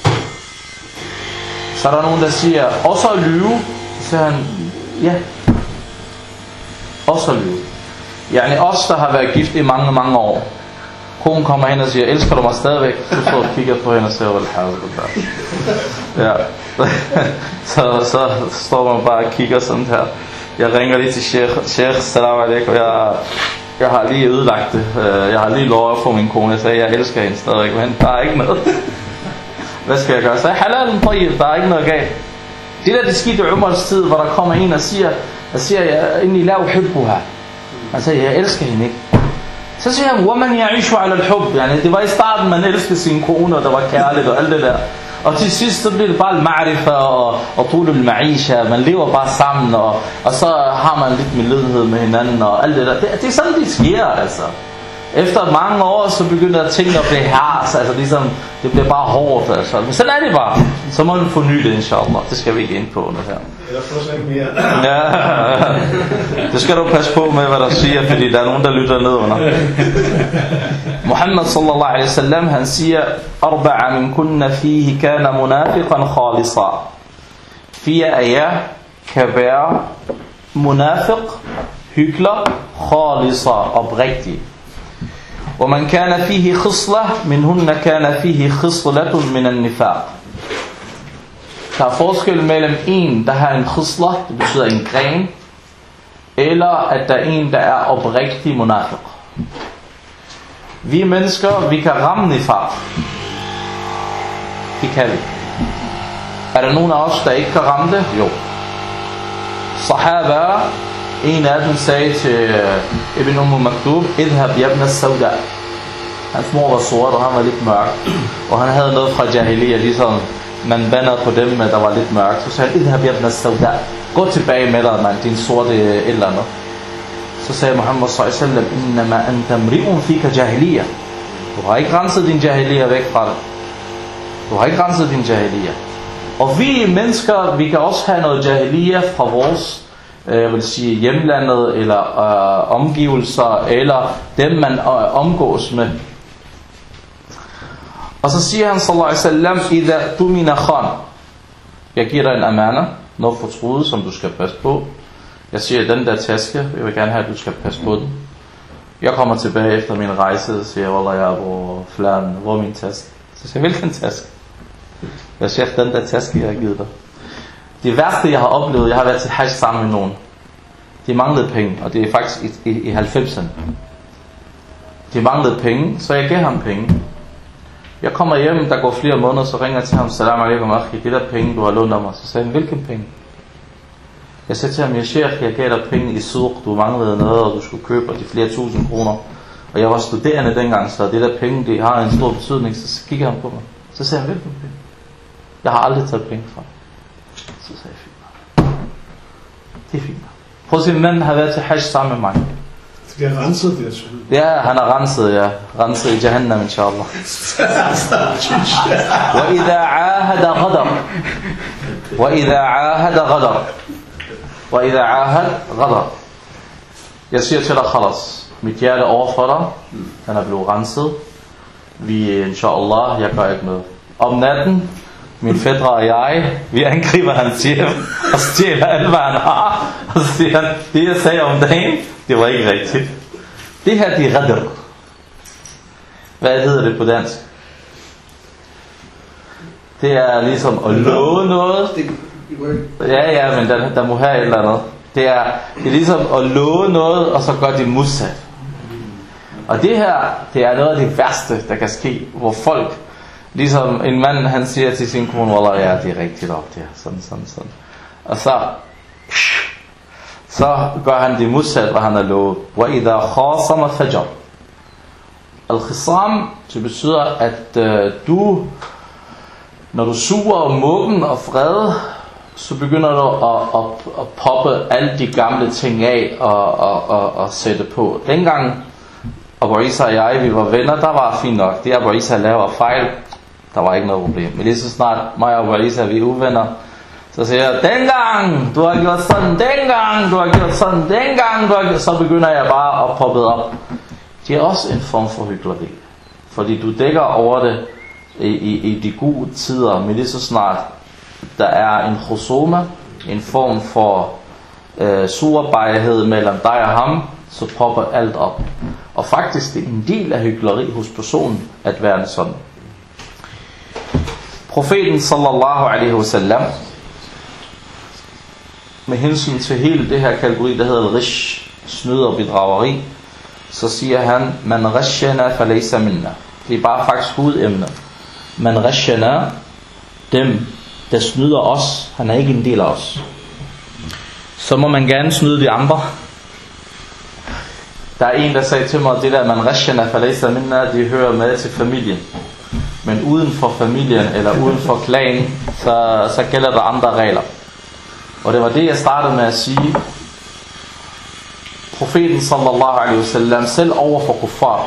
Så er der nogen, der siger, også at lyve. Så siger han, ja, også at lyve. Yani os, der har været gift i mange, mange år. Konen kommer hen og siger, elsker du mig stadigvæk? Så står og kigger på hende og siger, ja. Så står man bare og kigger sådan her. Jeg ringer lige til Sheikh, salam alaikum. Jeg har lige ødelagt det. Jeg har lige lovet for min kone. Jeg sagde, jeg elsker hende stadigvæk, men der er ikke noget. Hvad skal jeg gøre? Så halal tayyib, der er ikke noget galt. Det der, det skete i Umars tid, hvor der kommer en og siger, jeg inni la uhibbuha. Han siger, jeg elsker hende ikke. Så siger han, وَمَنْ يَعِشُ عَلَى الْحُبِّ. Yani, det var i starten, man elskede sine kone, og der var kærligt og alt det der. Og til sidst, så bliver det bare al-ma'rifa og tulul ma'isha. Man lever bare sammen, og så har man lidt medlidenhed med hinanden og alt det der. Det er sådan, det sker, altså. Efter mange år, så begynder ting at blive hærs, altså ligesom, det bliver bare hårdt, altså. Men sådan er det bare. Så må vi forny det, inshallah. Det skal vi ikke ind på nu her. Eller få sig ikke mere. Ja, det skal du passe på med, hvad der siger, fordi der er nogen, der lytter ned under. Muhammad sallallahu alaihi wasallam, han siger, Arba'a min kunna fihi kana munafiqan khalisa. 4 af jer kan være munafiq, hykler, khalisa, oprigtig. ومن كان فيه خصلة منهن كان فيه خصلة من النفاق. Der er forskel mellem en, der har en khisla, det betyder en gren, eller at der er en, der er oprigtig munafiq. Vi mennesker, vi kan ramme nifaq. Det kan vi. Er der nogen af os, der ikke kan ramme det? Jo. Sahaba, en af dem sagde til Ibn Maktub, idhab yabna sauda. Hans mor var sort, og han var lidt mørk. Og han havde noget fra jahiliya, ligesom man bander på dem, der var lidt mørk. Så sagde han, idhab yabna sauda. Gå tilbage med dig, man, din sorte et eller andet. Så sagde Muhammad sallallahu alaihi wasallam, innama anta mri'un fika jahiliya. Du har ikke renset din jahiliya væk fra det. Du har ikke renset din jahiliya. Og vi mennesker, vi kan også have noget jahiliya fra vores, jeg vil sige hjemlandet, eller omgivelser, eller dem man omgås med. Og så siger han sallallahu alaihi wasallam, idha tumina khan. Jeg giver dig en amana, noget fortroet, som du skal passe på. Jeg siger, den der taske, jeg vil gerne have, at du skal passe på den. Jeg kommer tilbage efter min rejse, og siger, wallah, jeg bruger fladen, hvor er min taske? Så siger jeg, hvilken taske? Jeg siger, den der taske, jeg har givet dig. Det værste, jeg har oplevet, jeg har været til hajj sammen med nogen. De manglede penge, og det er faktisk i 90'erne. De manglede penge, så jeg gav ham penge. Jeg kommer hjem, der går flere måneder, så ringer jeg til ham, salam alaikum akhi, det der penge, du har lånt af mig. Så sagde han, hvilken penge? Jeg sagde til ham, jeg gav dig penge i suq, du manglede noget, og du skulle købe de flere tusind kroner. Og jeg var studerende dengang, så det der penge, det har en stor betydning. Så kiggede han på mig. Så sagde han, hvilken penge? Jeg har aldrig taget penge fra. Så sagde jeg, fint. Det er fint. Prøv at se, manden har været til hajj sammen med mig. Det er renset, det er sådan. Ja, han er renset, ja. Renset i Jahannam, inshallah. وَإِذَا عَاهَدَ غَدَرْ وَإِذَا عَاهَدَ غَدَرْ وَإِذَا عَاهَدْ غَدَرْ. Jeg siger til dig, khalas. Mit hjerte overfor dig, han er blevet renset. Vi, inshallah, jeg gør ikke noget. Om natten, min fædre og jeg, vi angriber hans hjem og stjæler alt, hvad han har. Og så siger han, det jeg sagde om dagen, det var ikke rigtigt. Det her, det er radr. Hvad hedder det på dansk? Det er ligesom at love noget. Ja, men der må have et eller andet. Det er ligesom at love noget, og så gør det modsat. Og det her, det er noget af det værste, der kan ske, hvor folk, ligesom en mand, han siger til sin kone, wallah, ja, det er rigtigt op, det er sådan. Og så gør han det modsat, hvad han har lovet. وَإِذَا خَاصَمَ فَجَرْ. Al-Khisam, det betyder, at du, når du suger muggen og vrede, så begynder du at poppe alle de gamle ting af og sætte på. Dengang Abu Isa og jeg, vi var venner, der var fint nok. Det Abu Isa laver fejl, der var ikke noget problem. Men lige så snart mig og Abu Isa, vi er uvenner, så siger jeg, dengang du har gjort sådan, dengang du har gjort sådan, dengang du har gjort, så begynder jeg bare at poppe op. Det er også en form for hykleri. Fordi du dækker over det i de gode tider, men lige så snart der er en khusuma, en form for surbarhed mellem dig og ham, så popper alt op. Og faktisk det er en del af hykleri hos personen at være sådan. Profeten sallallahu alaihi wasallam, med hensyn til hele det her kategori, der hedder rish, snyd og bedrageri, så siger han, man rashana falaysa minna. Det er bare faktisk hovedemnet. Man rashana, dem der snyder os, han er ikke en del af os. Så må man gerne snyde de andre. Der er en, der sagde til mig, det der, man rashana falaysa minna, det hører med til familien. Men uden for familien, eller uden for klanen, så gælder der andre regler. Og det var det, jeg startede med at sige. Profeten sallallahu alaihi wasallam, selv over for kuffar,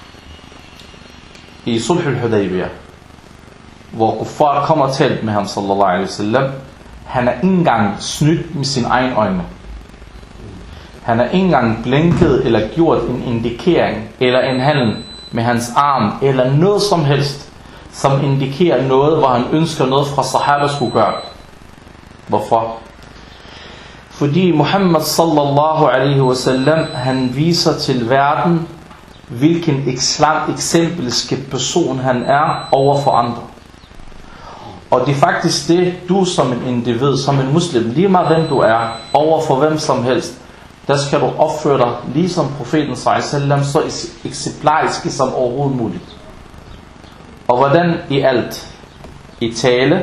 i Sulh al-Hudaybiyah, hvor kuffar kommer og talt med ham sallallahu alaihi wasallam, han er ikke engang snydt med sine egne øjne. Han er ikke engang blinket eller gjort en indikering eller en handel med hans arm eller noget som helst, som indikerer noget, hvor han ønsker noget fra sahaba skulle gøre. Hvorfor? Fordi Muhammad sallallahu alaihi wasallam, han viser til verden, hvilken eksempelske person han er over for andre. Og det er faktisk det, du som en individ, som en muslim, lige meget hvem du er, over for hvem som helst, der skal du opføre dig, ligesom profeten sallallahu alaihi wasallam, så eksemplarisk som overhovedet muligt. Og hvordan i alt? I tale,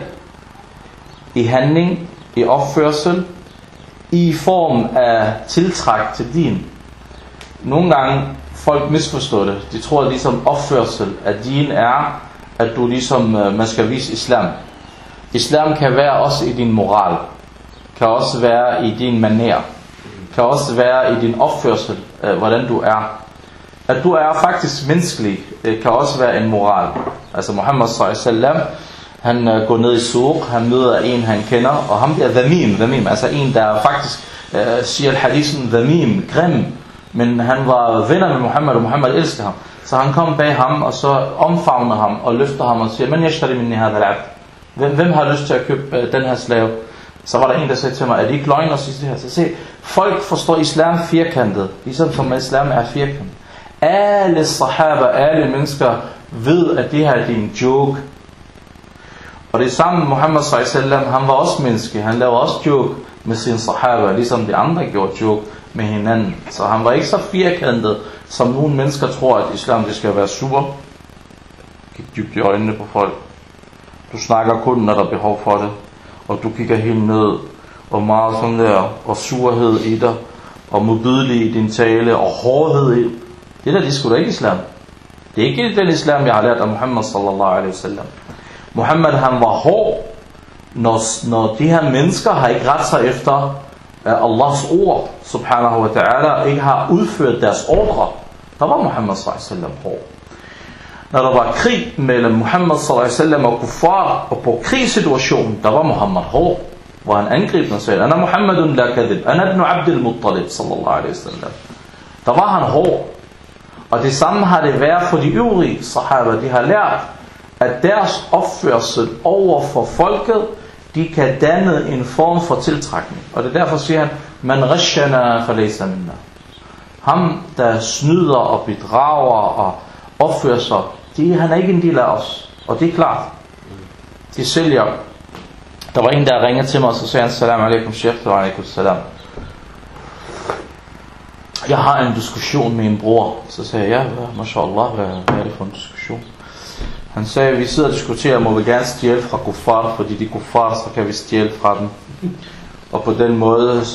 i handling, i opførsel, i form af tiltræk til din. Nogle gange folk misforstår det. De tror, at ligesom opførsel af din er, at du ligesom, man skal vise islam. Islam kan være også i din moral, kan også være i din manér, kan også være i din opførsel, hvordan du er. At du er faktisk menneskelig, kan også være en moral. Altså Muhammad sallallahu alaihi wasallam, han går ned i suq, han møder en han kender, og ham bliver dhamim, altså en der faktisk siger al-hadithen dhamim, grim, men han var venner med Muhammad, og Muhammad elsker ham. Så han kom bag ham, og så omfavner ham, og løfter ham og siger, man yashtari minni hadha al-abd. Hvem har lyst til at købe den her slave? Så var der en, der sagde til mig, er det ikke løgn at sige det her? Så se, folk forstår islam firkantet, ligesom som islam er firkantet. Alle sahaba, alle mennesker ved, at det her er en joke. Og det samme Muhammad sallallahu alaihi wasallam, han var også menneske, han lavede også joke med sine sahaba, ligesom de andre gjorde joke med hinanden. Så han var ikke så firkantet, som nogle mennesker tror, at islam det skal være super. Kig dybt i øjnene på folk. Du snakker kun, når der er behov for det. Og du kigger helt ned, og meget sådan der, og surhed i dig, og modbydelig i din tale, og hårdhed i. Det der, det er sgu da ikke islam. Det er ikke den islam, jeg har lært af Muhammad sallallahu alaihi wasallam. Muhammad, han var hård, når de her mennesker har ikke ret sig efter Allahs ord, subhanahu wa ta'ala, ikke har udført deres ordre. Der var Muhammad sallallahu alaihi wasallam hård. Når der var krig mellem Muhammad sallallahu alaihi wasallam og kuffar, og på krigssituationen, der var Muhammad hård, hvor han angreb og sagde, Ana Muhammadun la kadhib, Ana ibn Abdul Muttalib, sallallahu alaihi wasallam. Der var han hård. Og det samme har det været for de øvrige sahaba. De har lært, at deres opførsel over for folket, de kan danne en form for tiltrækning. Og det er derfor siger han, man rashana falaysa minna. Ham, der snyder og bedrager og opfører sig, han er ikke en del af os. Og det er klart. De sælger. Der var en, der ringede til mig, og så sagde han, salam alaikum sheikh, wa alaikum salam. Jeg har en diskussion med en bror. Så sagde jeg, ja, mashallah, hvad er det for en diskussion? Han sagde, vi sidder og diskuterer, må vi gerne stjæle fra kuffar, fordi de kuffar, så kan vi stjæle fra dem. Og på den måde,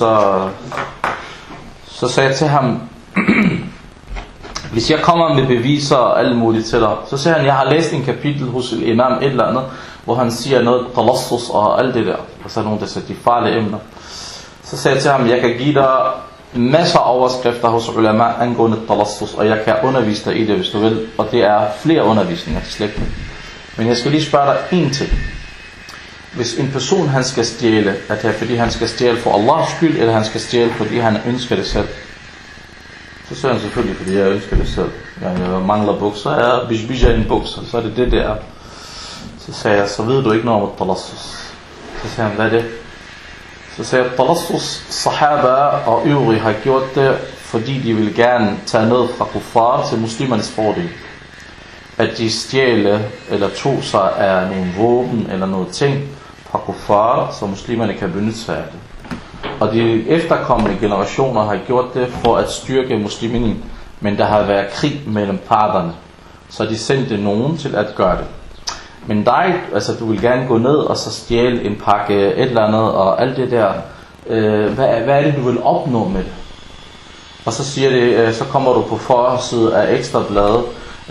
så sagde jeg til ham, hvis jeg kommer med beviser og alt muligt til dig, så siger han, jeg har læst en kapitel hos imam et eller andet, hvor han siger noget talassus og alt det der. Og så er nogen, der siger de farlige emner. Så sagde jeg til ham, jeg kan give dig masser af overskrifter hos ulama angående talassus, og jeg kan undervise dig i det, hvis du vil. Og det er flere undervisninger til slægten. Men jeg skal lige spørge dig en ting. Hvis en person han skal stjæle, at det er fordi han skal stjæle for Allahs skyld, eller han skal stjæle fordi han ønsker det selv, så siger han selvfølgelig, fordi jeg ønsker det selv. Jeg mangler bukser, jeg bishbija en bukser, så er det det der. Så sagde jeg, så ved du ikke noget om talassus. Så sagde han, hvad er det? Så sagde jeg, talassus, sahaba og øvrige har gjort det, fordi de vil gerne tage noget fra kuffar til muslimernes fordel. At de stjæle eller tog sig af nogle våben eller noget ting fra kuffar, så muslimerne kan benytte sig af det. Og de efterkommende generationer har gjort det for at styrke muslimerne, men der har været krig mellem parterne, så de sendte nogen til at gøre det. Men dig, altså du vil gerne gå ned og så stjæle en pakke et eller andet og alt det der. Hvad er det du vil opnå med det? Og så siger det, så kommer du på forsiden af Ekstrabladet,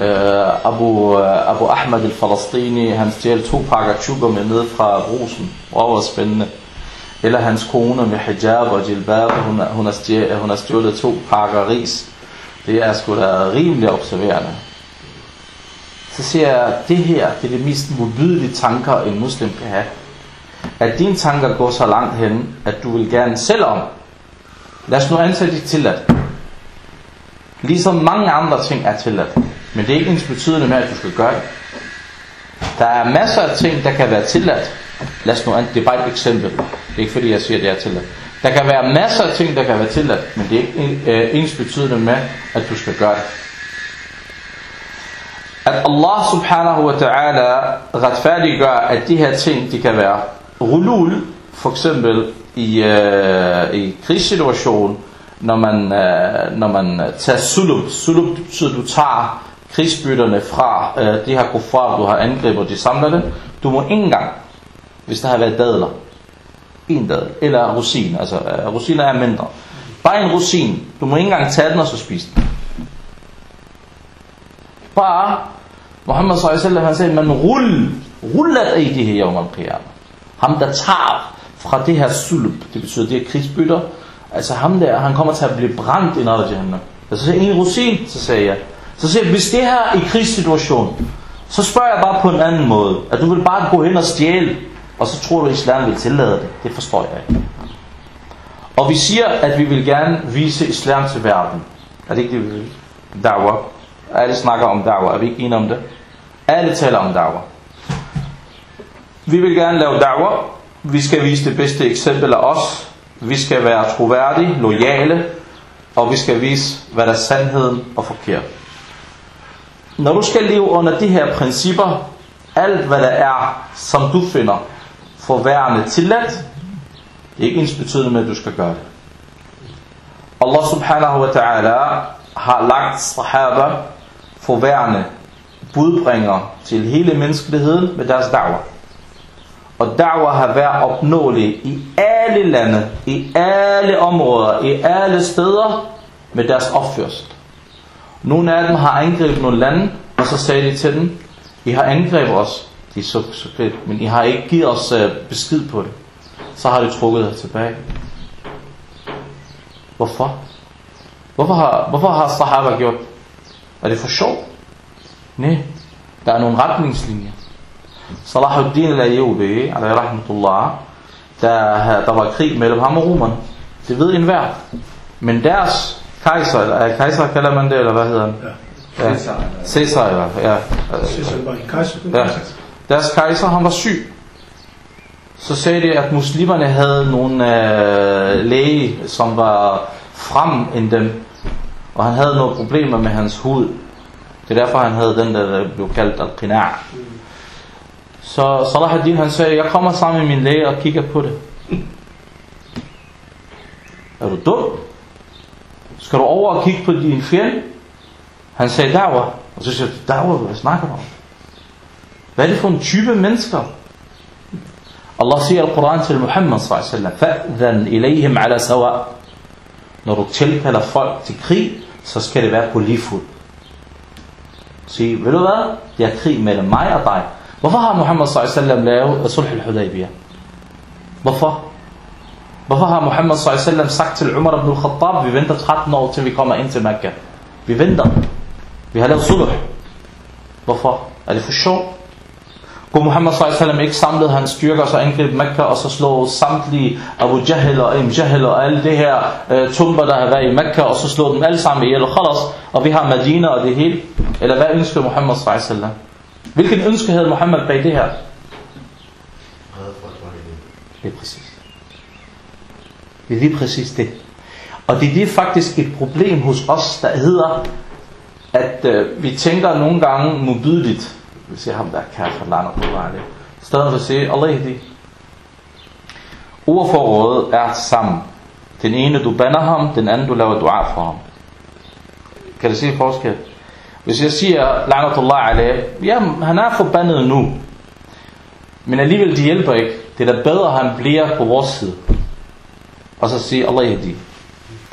Abu Ahmed al-Falastini, han stjal 2 pakker tyggegummi ned fra Brugsen. Hvor spændende. Eller hans kone med hijab og jilbab, hun har stjålet 2 pakker ris. Det er sgu da rimelig observerende. Så siger jeg, det her, det er det mest modbydelige tanker, en muslim kan have. At dine tanker går så langt hen, at du vil gerne selv om. Lad os nu antage det tilladt. Ligesom mange andre ting er tilladt. Men det er ikke ens betydende med, at du skal gøre det. Der er masser af ting, der kan være tilladt. Lad os nu antage, det er bare et eksempel. Det er ikke fordi, jeg siger, at det er tilladt. Der kan være masser af ting, der kan være tilladt. Men det er ikke ens betydende med, at du skal gøre det. At Allah subhanahu wa ta'ala retfærdiggør, at de her ting, de kan være rulul, for eksempel i krigssituation, når man tager sulub. Sulub betyder, at du tager krigsbytterne fra de her kuffar, du har angrebet, og de samler det. Du må ikke engang, hvis der har været dadler, en dadel, eller rosin, altså rosiner er mindre. Bare en rosin, du må ikke engang tage den og så spise den. Bare, Muhammad sallallahu alaihi wasallam, han sagde, man rullat af de her yawm al-qiyamah. Ham der tager fra det her sulub, det betyder det her krigsbytter, altså ham der, han kommer til at blive brændt i noget jahannam. Så sagde en rosin, så sagde jeg. Så sagde jeg, hvis det her i krigssituation, så spørger jeg bare på en anden måde, at du vil bare gå hen og stjæle, og så tror du, at islam vil tillade det. Det forstår jeg ikke. Og vi siger, at vi vil gerne vise islam til verden. Er det ikke det, vi vil? Da'wah. Alle snakker om da'wah. Er vi ikke enige om det? Alle taler om da'wah. Vi vil gerne lave da'wah. Vi skal vise det bedste eksempel af os. Vi skal være troværdige, loyale, og vi skal vise, hvad der er sandheden og forkert. Når du skal leve under de her principper, alt hvad der er, som du finder forværende tilladt, det er ikke ens betydende med, at du skal gøre det. Allah subhanahu wa ta'ala har lagt sahaba forværende budbringer til hele menneskeligheden med deres da'wah. Og da'wah har været opnåelig i alle lande, i alle områder, i alle steder med deres opførsel. Nogle af dem har angrebet nogle lande, og så sagde de til dem, I har angrebet os, de er så fedt, men I har ikke givet os besked på det. Så har de trukket det tilbage. Hvorfor? Hvorfor har sahaba gjort? Er det for sjov? Nej, der er nogle retningslinjer. Salahuddin al-Ayyubi, alayhi rahmatullah, der var krig mellem ham og romerne. Det ved enhver. Men deres kejser kalder man det, eller hvad hedder han? Ja. Caesar, ja. Ja. Deres kejser, han var syg. Så sagde de, at muslimerne havde nogle læge, som var frem end dem, og han havde nogle problemer med hans hud. Det er derfor, han havde den, der blev kaldt al-qina'. Så Salahuddin, han sagde, jeg kommer sammen med min læge og kigger på det. Er du dum? Skal du over og kigge på din fjende? Han sagde da'wah. Og så siger jeg, da'wah, hvad snakker du om? Hvad er det for en type mennesker? Allah siger i Al-Quran til Muhammad sallallahu alaihi wasallam, fa'dhan ilayhim ala sawa. Når du tilkalder folk til krig, så skal det være på lige fod. Sig, ved du hvad? Det er krig mellem mig og dig. Hvorfor har Muhammad sallallahu alaihi wasallam lavet sulh al-Hudaybiyah? Hvorfor? Hvorfor har Muhammad sallallahu alaihi wasallam sagt til Umar ibn al-Khattab, vi venter 13 år til vi kommer ind til Mekka? Vi venter. Vi har lavet sulh. Hvorfor? Er det for sjov? Kunne Muhammad sallallahu alaihi wasallam ikke samlede hans styrker og så angreb Mekka og så slå samtlige Abu Jahl og Im Jahl og alle det her tumber der har været i Mekka og så slå dem alle sammen ihjel og khalas, og vi har Medina og det hele? Eller hvad ønskede Muhammad sallallahu alaihi wasallam? Hvilken ønske havde Muhammad bag det her? Det er præcis. Det er lige præcis det. Og det er faktisk et problem hos os, der hedder, at vi tænker nogle gange modbydeligt. Vi siger ham der kafir, lander på det. I stedet for at sige, Allah ihdi. Ordforrådet er sammen. Den ene du bander ham, den anden du laver dua for ham. Kan du se forskel? Hvis jeg siger, la'natullah alayh, jamen han er forbandet nu. Men alligevel det hjælper ikke. Det er da bedre, at han bliver på vores side. Og så sige, Allah ihdi.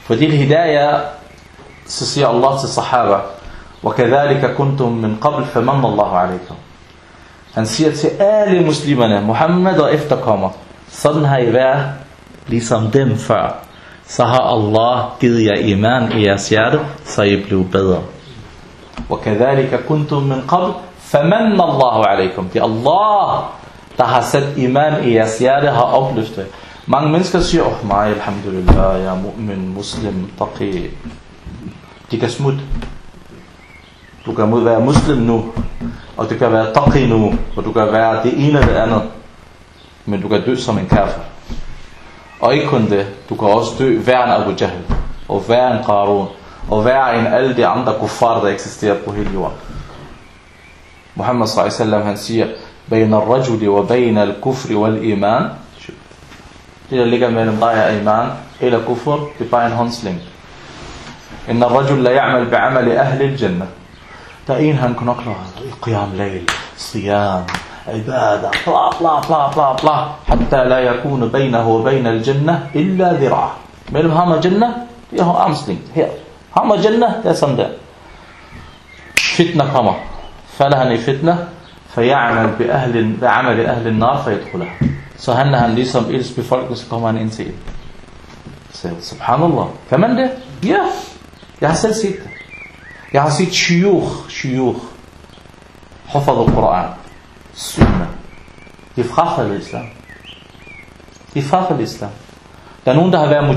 Fordi hidayah, så siger Allah til sahaba, وَكَذَلِكَ كُنْتُم مِّن قَبْلِ فَمَنَّ اللَّهُ عَلَيْكُمْ. Han siger til alle muslimerne, Muhammed og efterkommer, sådan har I været ligesom dem før. Så har Allah givet jer iman i jeres hjerte, så I blev bedre. وَكَذَلِكَ كُنْتُم مِّن قَبْلِ فَمَنَّ اللَّهُ عَلَيْكُمْ. Det er Allah, der har sat iman i jeres hjerte, har opløftet. Mange mennesker siger, mig, alhamdulillah, jeg er mu'min, muslim, taqi. De kan smutte. Du kan være muslim nu, og du kan være taqi nu, og du kan være det ene eller det andet. Men du kan dø som en kafir. Og ikke kun det, du kan også dø hver en Abu Jahl, og hver en Qarun, og hver en alle de andre kuffar, der eksisterer på hele jorden. Muhammad sallallahu alaihi wasallam, han siger, بين الرجل وبين الكفر والإيمان. Det der ligger mellem dig og iman eller kufr, det er bare en håndsling. إن الرجل لا يعمل بعمل أهل الجنة. Der er en, han knokler, qiyam layl, siyam, ibadah, bla bla bla bla bla, hatta la yakuna baynahu wa bayna al-jannah illa dhira'. Mellem ham og jannah, det er armslængde her. Ham og jannah, det er sådan der. Fitna kommer. Falder han i fitna, فيعمل بعمل أهل النار فيدخلها. Så handler han ligesom ildsbefolkning, så kommer han ind til ild. Så subhanallah. Kan man det? Ja. Jeg har selv set det. Jeg har set shuyukh hafad al-Quran, sunnah. De frafalder islam. De frafalder islam. Der er nogen, der har været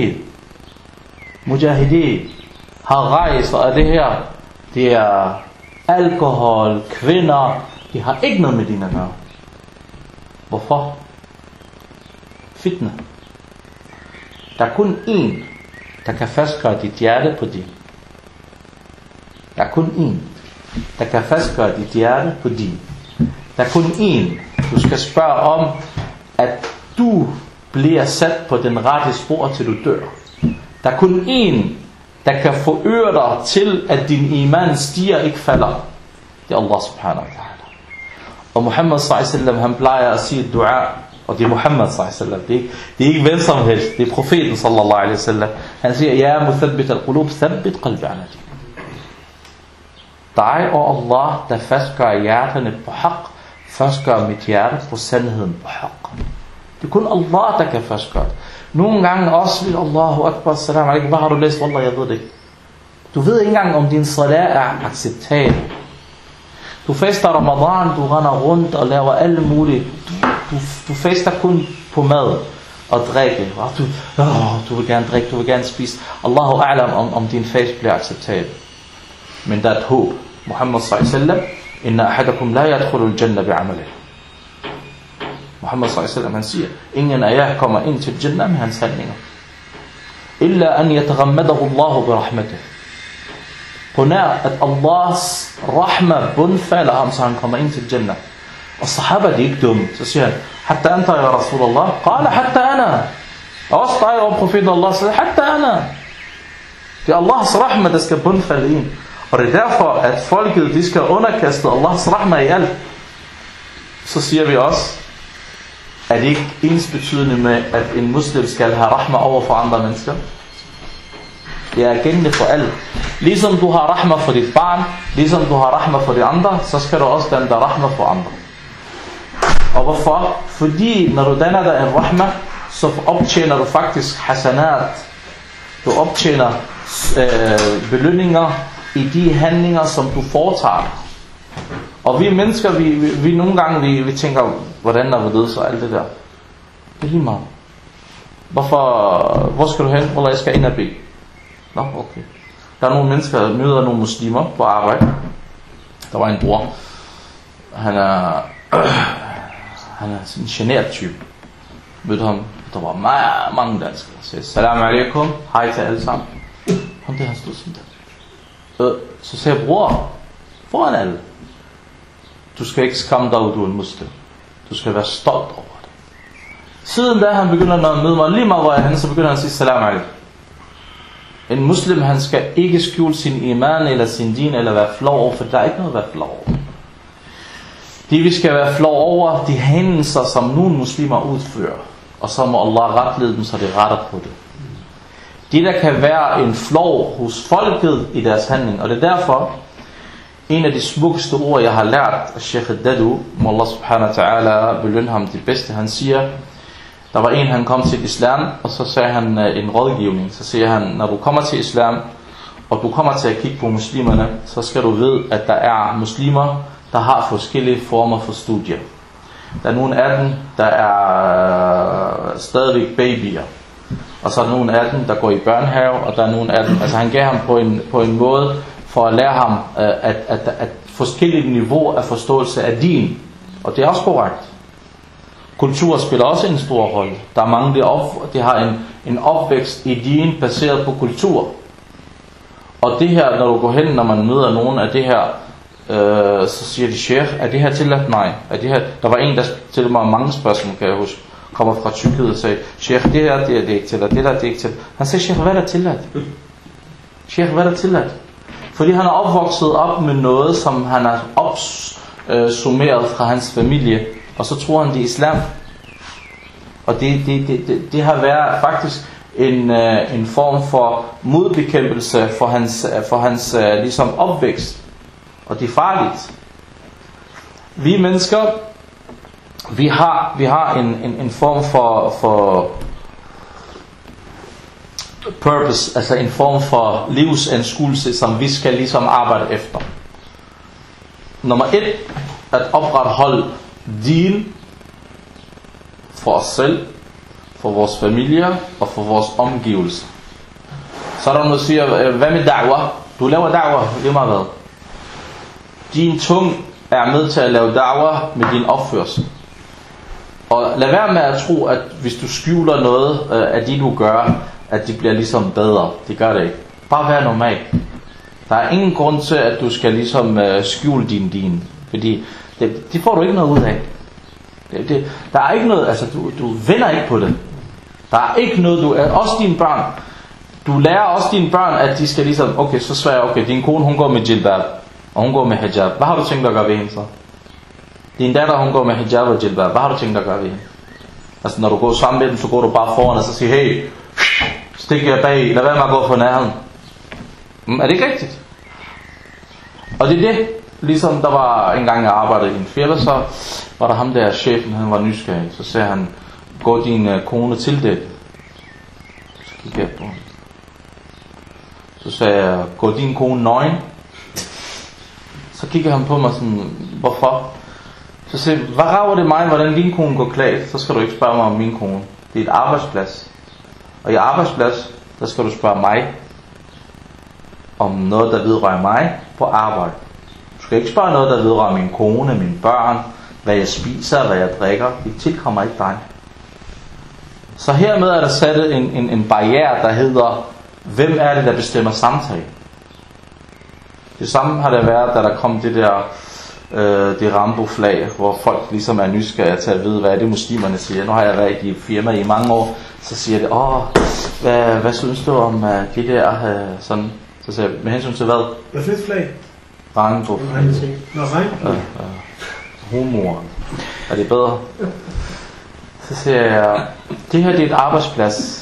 mujahideen, har rejst, og det her, det er alkohol, kvinder, de har ikke noget med dine at gøre. Hvorfor? Fitna. Der er kun én, der kan fastgøre dit hjerte på din. Der er kun én, der kan fastgøre dit hjerte på din. Der er kun én, du skal spørge om, at du bliver sat på den rette spor, til du dør. Der er kun én, der kan forøre dig til, at din iman stiger, ikke falder. Det er Allah subhanahu wa ta'ala. Og Muhammad sallallahu alaihi wasallam, han plejer at sige dua, og det er Muhammad sallallahu alaihi wasallam, det er ikke hvem som helst, det er profeten sallallahu alaihi wasallam. Han siger, ja muthabbit al-qulub, thabbit qalbi ala din. Dig og Allah, der fastgør hjerterne på haq, fastgør mit hjerte på sandheden på haq. Det er kun Allah, der kan fastgøre det. Nogle gange også vil Allahu Akbar, salam alaikum, hvad har du læst? Wallah, jeg ved det ikke. Du ved ikke engang, om din salat er acceptabel. Du fester Ramadan, du render rundt og laver alle mulige. Du fester kun på mad og drikke. Du vil gerne drikke, du vil gerne spise. Allahu a'lam, om din fast bliver acceptabel. Men der er et håb. Muhammad sallallahu alaihi wasallam, inna ahadakum la yadkhulu al-jannah bi'amalihi. Muhammad sallallahu alaihi wasallam, han siger, ingen af jer kommer ind til Jannah med hans handlinger. Illa an yataghammadahu Allahu bi rahmatihi. På nær at Allahs rahma bundfalder ham, så han kommer ind til Jannah. Og sahaba, de er ikke dumme. Så siger han, hatta anta ya Rasulullah. Qala hatta ana. Også dig og profeten Allah siger, hatta ana. Det er Allahs rahma, der skal bundfalde ind. Og det er derfor, at folket, de skal underkaste Allahs rahma i alt. Så siger vi også, er det ikke ensbetydende med, at en muslim skal have rahma over for andre mennesker? Det er gældende for alle. Ligesom du har rahma for dit barn, ligesom du har rahma for de andre, så skal du også danne dig rahma for andre. Og hvorfor? Fordi når du danner dig en rahma, så optjener du faktisk hasanat. Du optjener belønninger i de handlinger, som du foretager. Og vi mennesker, vi nogle gange, vi tænker, hvordan er vi så alt det der. Det er lige meget. Hvor skal du hen? Hvor jeg skal ind og bede. Nå, okay. Der er nogle mennesker, der møder nogle muslimer på arbejde. Der var en bror. Han er sådan en genert type. Mødte ham. Der var mange danskere. Jeg sagde, salam alaikum. Hej til alle sammen. Ham der, han stod sådan der. Så sagde jeg, bror, foran alle. Du skal ikke skamme dig ud, du er en muslim. Du skal være stolt over det. Siden da han begynder at møde mig, lige meget hvor jeg er henne, så begynder han at sige salam alaikum. En muslim, han skal ikke skjule sin iman eller sin din eller være flov over, for der er ikke noget at være flov over. Det vi skal være flov over, de hændelser, som nogle muslimer udfører, og så må Allah retlede dem, så de retter på det. Det der kan være en flov hos folket i deres handling. Og det er derfor, en af de smukkeste ord jeg har lært af Sheikh Dadu, må Allah subhanahu wa ta'ala belønne ham det bedste, han siger, der var en, han kom til islam, og så sagde han en rådgivning. Så siger han, når du kommer til islam, og du kommer til at kigge på muslimerne, så skal du vide, at der er muslimer, der har forskellige former for studier. Der er nogle af dem, der er stadigvæk babyer. Og så er der nogle af dem, der går i børnehave, og der er nogle af dem, altså han gav ham på en måde, for at lære ham, at forskellige niveauer af forståelse af din. Og det er også korrekt. Kultur spiller også en stor rolle. Der er mange, der har en opvækst i din baseret på kultur. Og det her, når du går hen, når man møder nogen af det her, så siger de, Sheikh, er det her tilladt? Nej. Er det her? Der var en, der stillede mig mange spørgsmål, kan jeg huske, kommer fra Tyrkiet og sagde, Sheikh, det her, det er ikke tilladt, det der, det er ikke tilladt. Han sagde, Sheikh, hvad er der tilladt? Sheikh, hvad er der tilladt? Fordi han er opvokset op med noget, som han har opsummeret fra hans familie, og så tror han, det er islam. Og det har været faktisk en form for modbekæmpelse for hans ligesom opvækst. Og det er farligt. Vi mennesker, vi har en form for purpose, altså en form for livsanskuelse, som vi skal ligesom arbejde efter. Nummer 1, at opretholde din for os selv, for vores familier og for vores omgivelser. Så er der noget, der siger, hvad med da'wah? Du laver da'wah, det er meget hvad. Din tunge er med til at lave da'wah med din opførsel. Og lad være med at tro, at hvis du skjuler noget af det du gør, at det bliver ligesom bedre. Det gør det ikke. Bare vær normal. Der er ingen grund til, at du skal ligesom skjule din. Fordi det får du ikke noget ud af. Der er ikke noget, altså du vinder ikke på det. Der er ikke noget, også dine børn. Du lærer også dine børn, at de skal ligesom, okay, så svært, okay, din kone, hun går med jilbab, og hun går med hijab. Hvad har du tænkt dig at gøre ved hende så? Din datter, hun går med hijab og jilbab. Hvad har du tænkt dig at gøre ved hende? Altså når du går sammen med dem, så går du bare foran og så siger, hey, stik jer bag, lad være med at gå for nærheden. Er det ikke rigtigt? Og det er det, ligesom der var en gang jeg arbejdede i en firma, så var der ham der chefen, han var nysgerrig. Så sagde han, gå din kone til det. Så kiggede jeg på ham. Så sagde jeg, gå din kone nøgen. Så kiggede han på mig sådan, hvorfor? Så sagde jeg, hvad rager det mig, hvordan din kone går klædt? Så skal du ikke spørge mig om min kone. Det er et arbejdsplads. Og i arbejdsplads, der skal du spørge mig om noget, der vedrører mig på arbejde. Du skal ikke spørge noget, der vedrører min kone, mine børn, hvad jeg spiser, hvad jeg drikker. Det tilkommer ikke dig. Så hermed er der sat en barriere, der hedder, hvem er det, der bestemmer samtale? Det samme har det været, da der kom det der det Rambo-flag, hvor folk ligesom er nysgerrige til at vide, hvad er det muslimerne siger. Nu har jeg været i firma i mange år, så siger det, hvad synes du om det der sådan? Så siger jeg, med hensyn til hvad? Hvad fedt flag? Rambo-flag. Humor. Er det bedre? Så siger jeg, det her det er et arbejdsplads.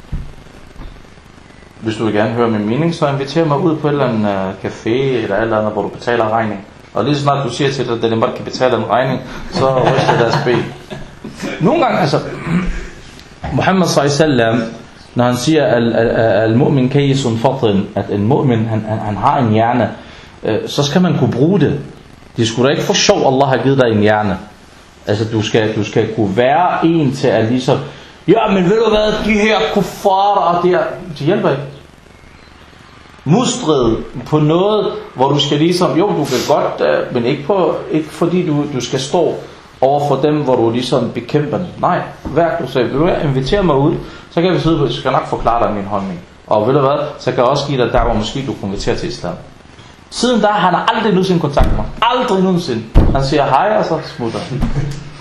Hvis du vil gerne høre min mening, så inviter mig ud på et eller andet café eller et eller andet, hvor du betaler regning. Og lige snart du siger til dig, at den bare kan betale en regning, så ryster deres ben. Nogle gange, altså, Muhammad sallallahu, når han siger, al-mu'min kayyisun fatin, at en mu'min, han har en hjerne, så skal man kunne bruge det. Det skulle da ikke for sjov, Allah har givet dig en hjerne. Altså, du skal kunne være en til at ligesom, ja, men ved du hvad, de her kuffar og det hjælper ikke. Modstrid på noget, hvor du skal ligesom, jo, du kan godt, men ikke fordi du skal stå over for dem, hvor du ligesom bekæmper dem. Nej, du siger, vil du invitere mig ud, så kan vi sidde på, så skal jeg nok forklare dig min holdning. Og ved du hvad, så kan jeg også give dig der, hvor måske du konverterer til islam. Siden der, han har aldrig nogensinde kontakt med mig. Aldrig nogensinde. Han siger hej, og så smutter han.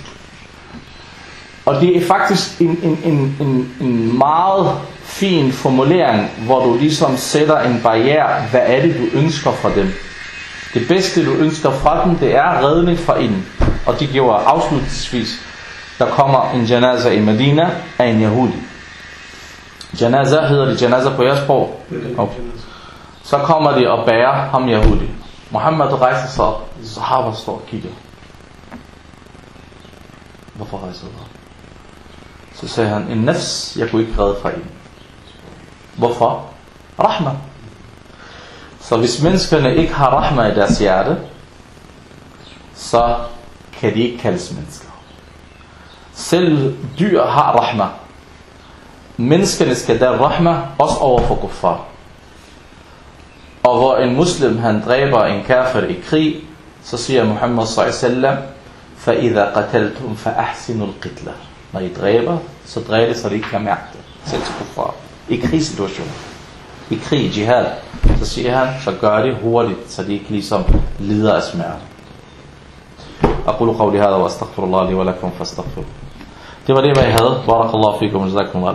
Og det er faktisk en meget fin formulering, hvor du ligesom sætter en barriere. Hvad er det, du ønsker fra dem? Det bedste, du ønsker fra dem, det er redning fra inden. Og det gjorde afslutningsvis, der kommer en janaza i Medina af en Yahudi. Janaza hedder det janaza på jeres sprog? Okay. Så kommer de og bærer ham Yahudi. Muhammed rejser sig op. Sahaba står og kigger. Hvorfor rejser du op? Så sagde han, en nafs, jeg kunne ikke redde fra en. Hvorfor? Rahma. Så hvis menneskerne ikke har rahma i deres hjerte, så kan de ikke kaldes mennesker. Selv dyr har rahma. Menneskerne skal der rahma også over for kuffar. Og hvor en muslim han dræber en kafir i krig, så siger Muhammad s.a.w. فَإِذَا قَتَلْتُمْ فَأَحْسِنُوا الْقِتْلَ. Når I dræber, så dræber så de ikke kan mærke det. Selv til kuffar. I krigssituation. I krig, jihad. Så siger han, så gør det hurtigt, så de ikke ligesom lider af smerte. أقول قولي هذا وأستغفر الله لي ولكم فاستغفروا. Det var det, hvad jeg havde. Barakallahu fikum, jazakumullah.